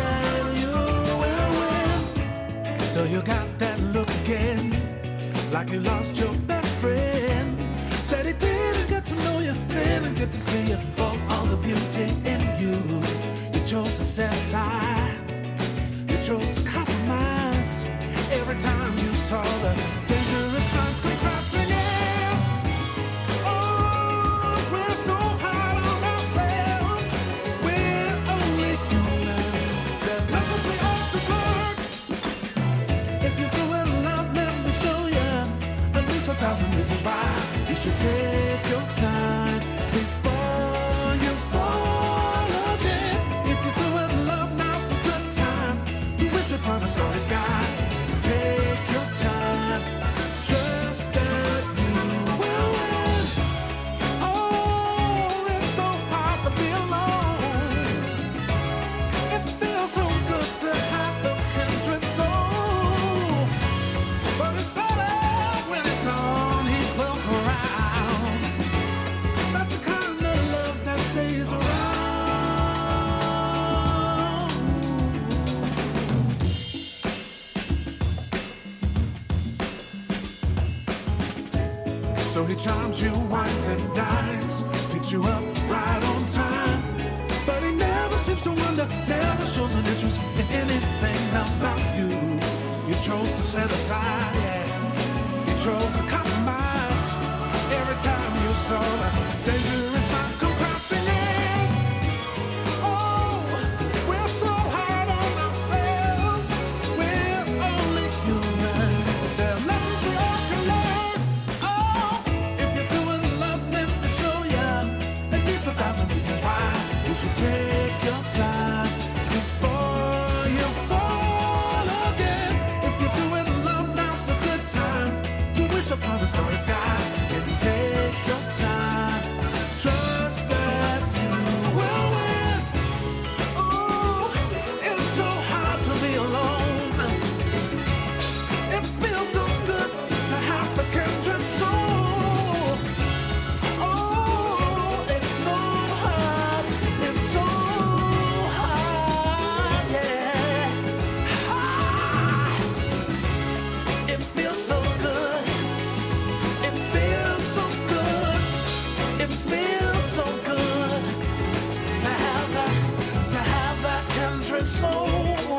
You got that look again, like it your best friend. Said he didn't get to know you, didn't get to see you for all the beauty in you. You chose to set aside, you chose to compromise. Every time you saw the dangerous signs come crossing in. Oh, we're so hard on ourselves, we're only human. There are lessons we all should learn. If you feel in love, let me show you at least a thousand reasons why you should take your time before you fall again. If you feel in love, now's a good time to wish upon a starry sky. Take your time, trust that you will win. Oh, it's so hard to be alone. It feels so good to have a kindred soul. But it's better when it's on equal ground. That's the kind of love that stays around. So he charms you, wines and dines, picks you up right on time. But he never seems to wonder, never shows an interest in anything about you. You chose to set aside, yeah. You chose to compromise. Every time you saw the dangerous signs come crashing in. Oh, we're so hard on ourselves, we're only human. There are lessons we all can learn. Oh, if you're doing love, let me show ya at least a thousand reasons why you should take your time before you fall again. If you're doing love, now's a good time to wish upon a starry sky and take your time. Trust that you will win. Oh, it's so hard to be alone. It feels so good to have the kindred soul. Oh, it's so hard, it's so hard, yeah. Ah, it feels so good. It feels so good. It feels so good to have that, to have that kindred soul.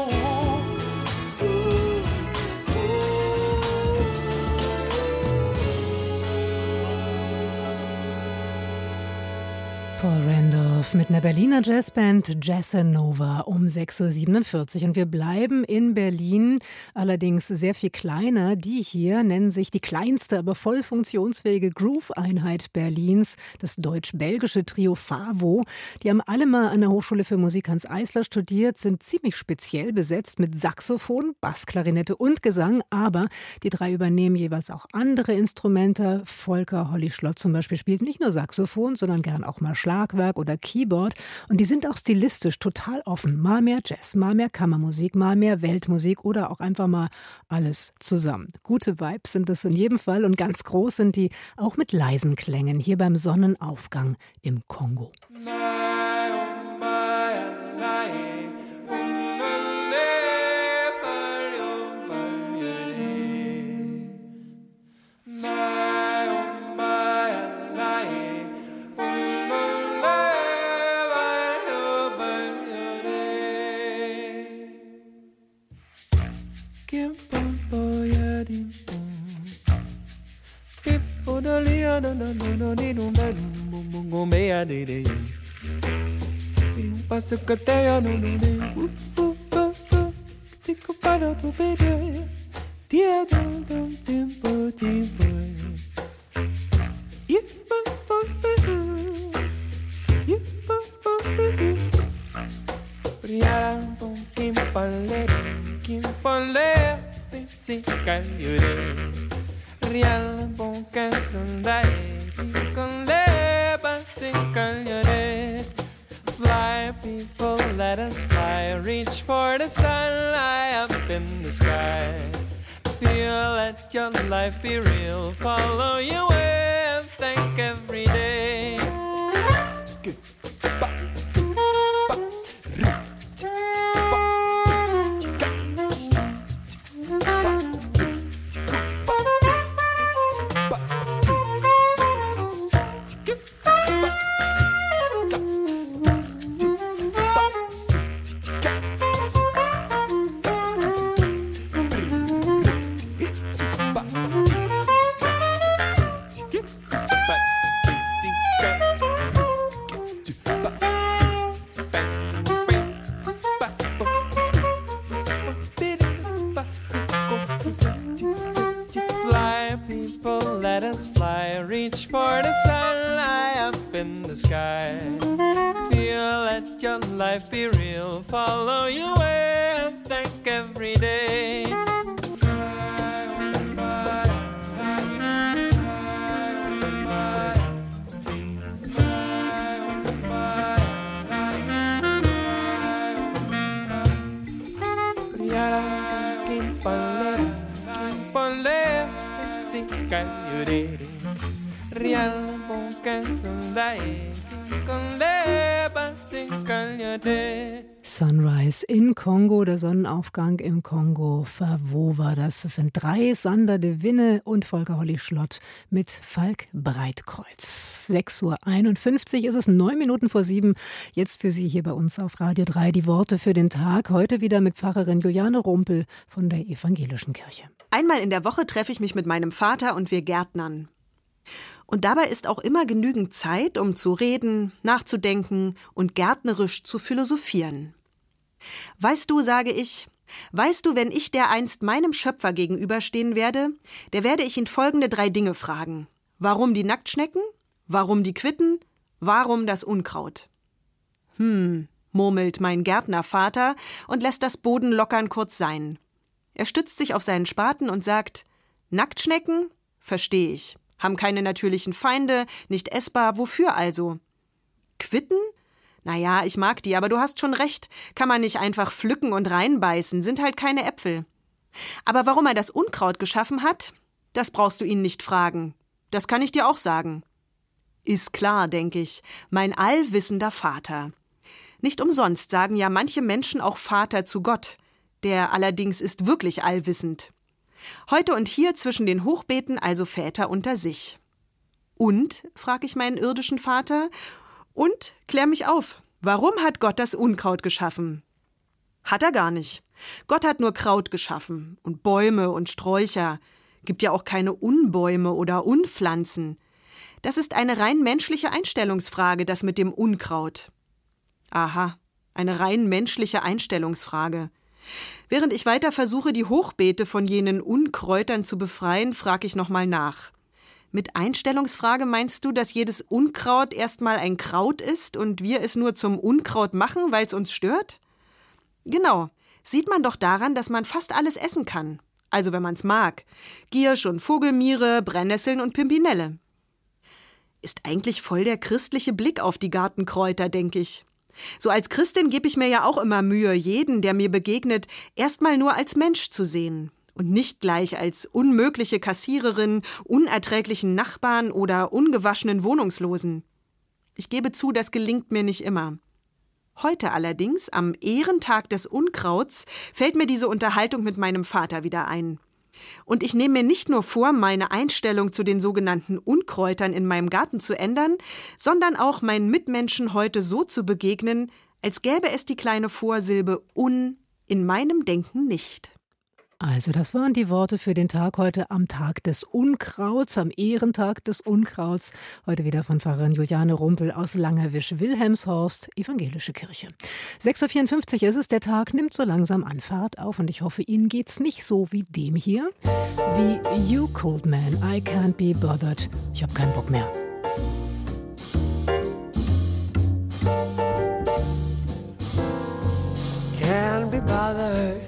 Paul Randolph mit einer Berliner Jazzband Jazzanova um sechs Uhr siebenundvierzig. Und wir bleiben in Berlin, allerdings sehr viel kleiner. Die hier nennen sich die kleinste, aber voll funktionsfähige Groove-Einheit Berlins, das deutsch-belgische Trio Favo. Die haben alle mal an der Hochschule für Musik Hans Eisler studiert, sind ziemlich speziell besetzt mit Saxophon, Bassklarinette und Gesang. Aber die drei übernehmen jeweils auch andere Instrumente. Volker Holly Schlott zum Beispiel spielt nicht nur Saxophon, sondern gern auch mal Schlagwerk oder Keyboard. Und die sind auch stilistisch total offen. Mal mehr Jazz, mal mehr Kammermusik, mal mehr Weltmusik oder auch einfach mal alles zusammen. Gute Vibes sind es in jedem Fall und ganz groß sind die auch mit leisen Klängen hier beim Sonnenaufgang im Kongo. Fly, people, let us fly. Reach for the sun, high up in the sky. Feel, let your life be real. Follow your way and thank every day. fly, reach for the sun, high up in the sky. Feel, let your life be real, follow your way and thank every day. Keep on living, keep on living, si cagliurere. Real bon canzondae, con leba si cagliurere. Sunrise in Kongo, der Sonnenaufgang im Kongo. Wo war das? Es sind drei, Sander de Winne und Volker Holly Schlott mit Falk Breitkreuz. sechs Uhr einundfünfzig ist es, neun Minuten vor sieben. Jetzt für Sie hier bei uns auf Radio drei die Worte für den Tag. Heute wieder mit Pfarrerin Juliane Rumpel von der Evangelischen Kirche. Einmal in der Woche treffe ich mich mit meinem Vater und wir gärtnern. Und dabei ist auch immer genügend Zeit, um zu reden, nachzudenken und gärtnerisch zu philosophieren. Weißt du, sage ich, weißt du, wenn ich dereinst meinem Schöpfer gegenüberstehen werde, der werde ich ihn folgende drei Dinge fragen. Warum die Nacktschnecken? Warum die Quitten? Warum das Unkraut? Hm, murmelt mein Gärtnervater und lässt das Bodenlockern kurz sein. Er stützt sich auf seinen Spaten und sagt, Nacktschnecken? Verstehe ich. Haben keine natürlichen Feinde, nicht essbar, wofür also? Quitten? Naja, ich mag die, aber du hast schon recht, kann man nicht einfach pflücken und reinbeißen, sind halt keine Äpfel. Aber warum er das Unkraut geschaffen hat, das brauchst du ihn nicht fragen. Das kann ich dir auch sagen. Ist klar, denke ich, mein allwissender Vater. Nicht umsonst sagen ja manche Menschen auch Vater zu Gott, der allerdings ist wirklich allwissend. Heute und hier zwischen den Hochbeeten also Väter unter sich. Und, frage ich meinen irdischen Vater, und klär mich auf, warum hat Gott das Unkraut geschaffen? Hat er gar nicht. Gott hat nur Kraut geschaffen und Bäume und Sträucher. Gibt ja auch keine Unbäume oder Unpflanzen. Das ist eine rein menschliche Einstellungsfrage, das mit dem Unkraut. Aha, eine rein menschliche Einstellungsfrage. Während ich weiter versuche, die Hochbeete von jenen Unkräutern zu befreien, frage ich nochmal nach. Mit Einstellungsfrage meinst du, dass jedes Unkraut erstmal ein Kraut ist und wir es nur zum Unkraut machen, weil es uns stört? Genau, sieht man doch daran, dass man fast alles essen kann. Also wenn man es mag. Giersch und Vogelmiere, Brennnesseln und Pimpinelle. Ist eigentlich voll der christliche Blick auf die Gartenkräuter, denke ich. So als Christin gebe ich mir ja auch immer Mühe, jeden, der mir begegnet, erstmal nur als Mensch zu sehen und nicht gleich als unmögliche Kassiererin, unerträglichen Nachbarn oder ungewaschenen Wohnungslosen. Ich gebe zu, das gelingt mir nicht immer. Heute allerdings, am Ehrentag des Unkrauts, fällt mir diese Unterhaltung mit meinem Vater wieder ein. Und ich nehme mir nicht nur vor, meine Einstellung zu den sogenannten Unkräutern in meinem Garten zu ändern, sondern auch meinen Mitmenschen heute so zu begegnen, als gäbe es die kleine Vorsilbe un in meinem Denken nicht. Also das waren die Worte für den Tag heute am Tag des Unkrauts, am Ehrentag des Unkrauts. Heute wieder von Pfarrerin Juliane Rumpel aus Langerwisch-Wilhelmshorst, Evangelische Kirche. sechs Uhr vierundfünfzig ist es, der Tag nimmt so langsam an Fahrt auf und ich hoffe, Ihnen geht's nicht so wie dem hier. Wie You Cold Man, I Can't Be Bothered. Ich hab keinen Bock mehr. Can't be bothered,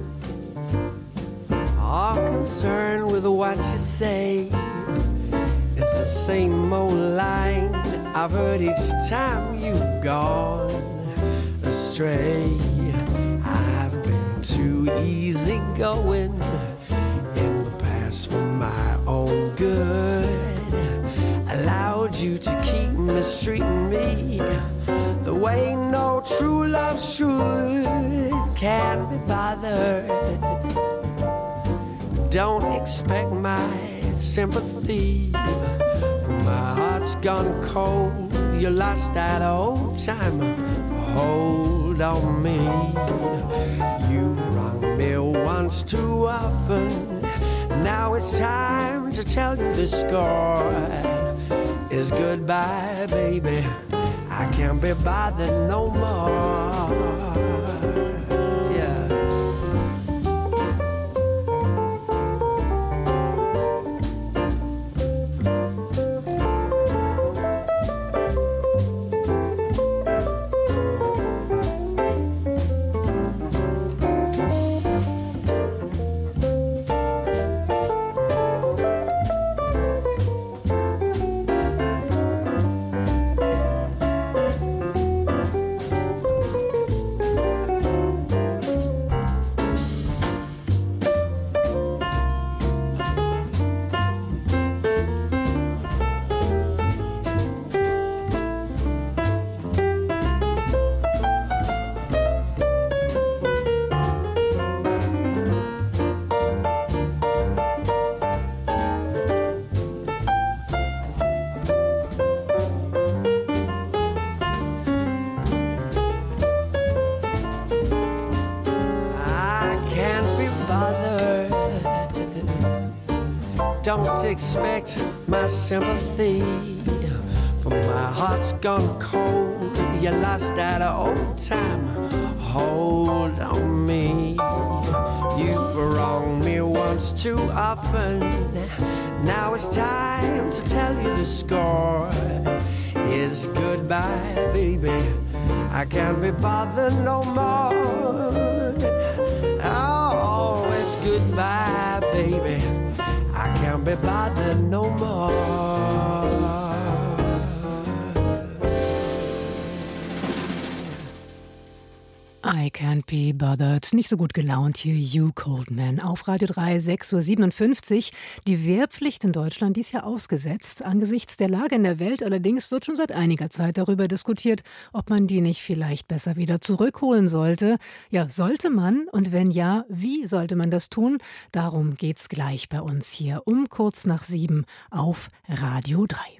all concerned with what you say. It's the same old line I've heard each time you've gone astray. I've been too easygoing in the past for my own good. Allowed you to keep mistreating me the way no true love should. Can't be bothered, don't expect my sympathy. My heart's gone cold, you lost that old time hold on me. You've wronged me once too often, now it's time to tell you the score is goodbye, baby. I can't be bothered no more. don't expect my sympathy, for my heart's gone cold. You lost that old time hold on me. You wronged me once too often. Now it's time to tell you the score. It's goodbye, baby. I can't be bothered no more. Oh, it's goodbye, baby. I can't be bothered no more. I can't be bothered. Nicht so gut gelaunt hier, You Cold Man. Auf Radio drei, sechs Uhr siebenundfünfzig. Die Wehrpflicht in Deutschland, die ist ja ausgesetzt. Angesichts der Lage in der Welt allerdings wird schon seit einiger Zeit darüber diskutiert, ob man die nicht vielleicht besser wieder zurückholen sollte. Ja, sollte man? Und wenn ja, wie sollte man das tun? Darum geht's gleich bei uns hier um kurz nach sieben auf Radio drei.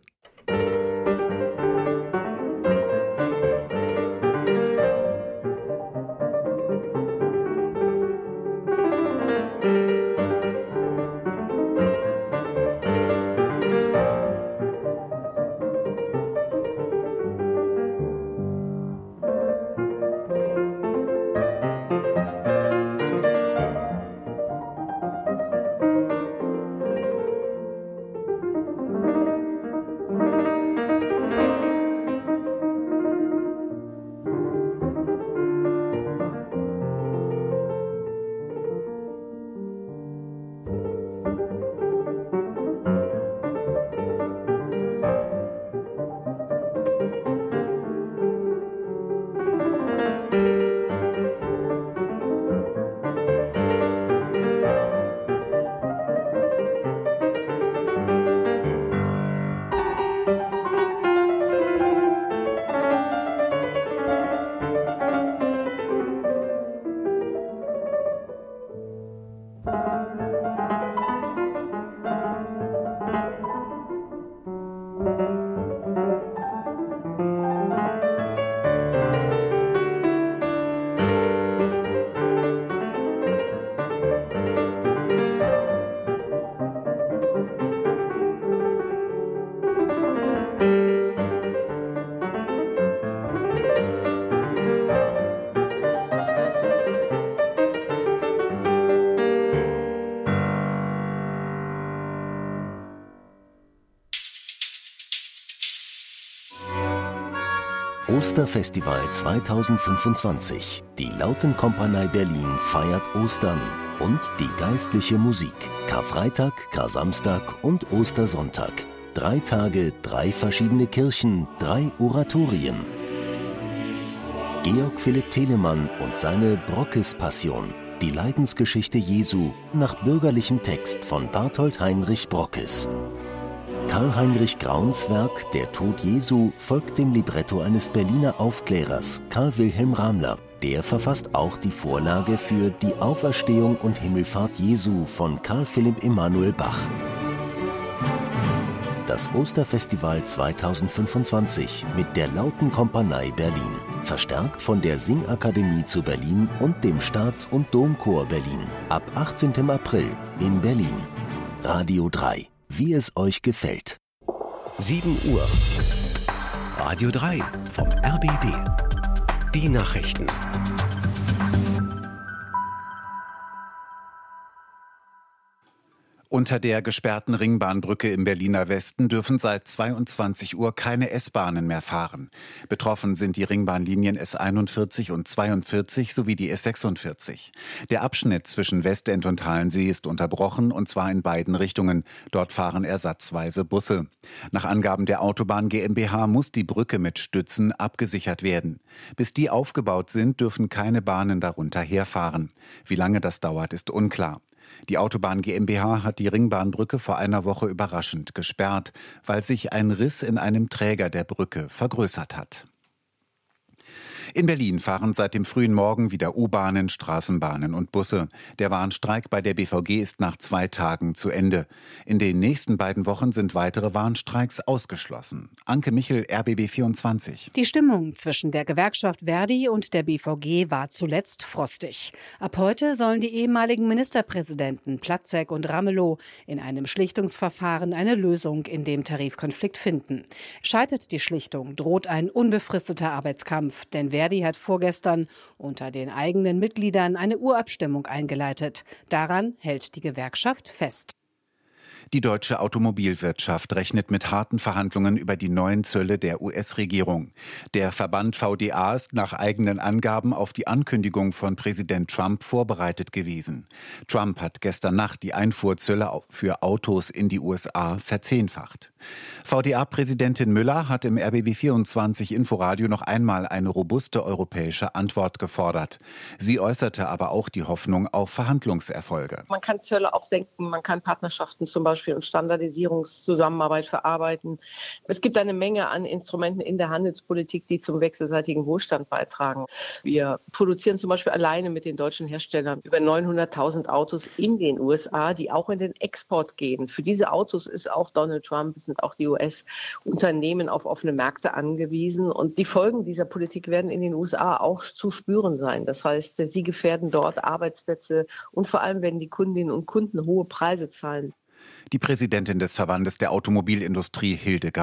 Osterfestival zweitausendfünfundzwanzig. Die Lautenkompanie Berlin feiert Ostern und die geistliche Musik. Karfreitag, Kar-Samstag und Ostersonntag. Drei Tage, drei verschiedene Kirchen, drei Oratorien. Georg Philipp Telemann und seine Brockes-Passion. Die Leidensgeschichte Jesu nach bürgerlichem Text von Barthold Heinrich Brockes. Karl-Heinrich Grauns Werk Der Tod Jesu folgt dem Libretto eines Berliner Aufklärers, Karl Wilhelm Ramler. Der verfasst auch die Vorlage für Die Auferstehung und Himmelfahrt Jesu von Karl Philipp Emanuel Bach. Das Osterfestival zweitausendfünfundzwanzig mit der Lautenkompanie Berlin. Verstärkt von der Singakademie zu Berlin und dem Staats- und Domchor Berlin. Ab achtzehnten April in Berlin. Radio drei. Wie es euch gefällt. sieben Uhr. Radio drei vom R B B. Die Nachrichten. Unter der gesperrten Ringbahnbrücke im Berliner Westen dürfen seit zweiundzwanzig Uhr keine S-Bahnen mehr fahren. Betroffen sind die Ringbahnlinien S einundvierzig und zweiundvierzig sowie die S sechsundvierzig. Der Abschnitt zwischen Westend und Halensee ist unterbrochen, und zwar in beiden Richtungen. Dort fahren ersatzweise Busse. Nach Angaben der Autobahn GmbH muss die Brücke mit Stützen abgesichert werden. Bis die aufgebaut sind, dürfen keine Bahnen darunter herfahren. Wie lange das dauert, ist unklar. Die Autobahn GmbH hat die Ringbahnbrücke vor einer Woche überraschend gesperrt, weil sich ein Riss in einem Träger der Brücke vergrößert hat. In Berlin fahren seit dem frühen Morgen wieder U-Bahnen, Straßenbahnen und Busse. Der Warnstreik bei der B V G ist nach zwei Tagen zu Ende. In den nächsten beiden Wochen sind weitere Warnstreiks ausgeschlossen. Anke Michel, R B B vierundzwanzig. Die Stimmung zwischen der Gewerkschaft Verdi und der B V G war zuletzt frostig. Ab heute sollen die ehemaligen Ministerpräsidenten Platzek und Ramelow in einem Schlichtungsverfahren eine Lösung in dem Tarifkonflikt finden. Scheitert die Schlichtung, droht ein unbefristeter Arbeitskampf, denn Verdi hat vorgestern unter den eigenen Mitgliedern eine Urabstimmung eingeleitet. Daran hält die Gewerkschaft fest. Die deutsche Automobilwirtschaft rechnet mit harten Verhandlungen über die neuen Zölle der U S-Regierung. Der Verband V D A ist nach eigenen Angaben auf die Ankündigung von Präsident Trump vorbereitet gewesen. Trump hat gestern Nacht die Einfuhrzölle für Autos in die U S A verzehnfacht. V D A-Präsidentin Müller hat im R B B vierundzwanzig Inforadio noch einmal eine robuste europäische Antwort gefordert. Sie äußerte aber auch die Hoffnung auf Verhandlungserfolge. Man kann Zölle auch senken, man kann Partnerschaften zum Beispiel und Standardisierungszusammenarbeit verarbeiten. Es gibt eine Menge an Instrumenten in der Handelspolitik, die zum wechselseitigen Wohlstand beitragen. Wir produzieren zum Beispiel alleine mit den deutschen Herstellern über neunhunderttausend Autos in den U S A, die auch in den Export gehen. Für diese Autos ist auch Donald Trump, sind auch die U S-Unternehmen auf offene Märkte angewiesen. Und die Folgen dieser Politik werden in den U S A auch zu spüren sein. Das heißt, sie gefährden dort Arbeitsplätze und vor allem werden die Kundinnen und Kunden hohe Preise zahlen. Die Präsidentin des Verbandes der Automobilindustrie, Hilde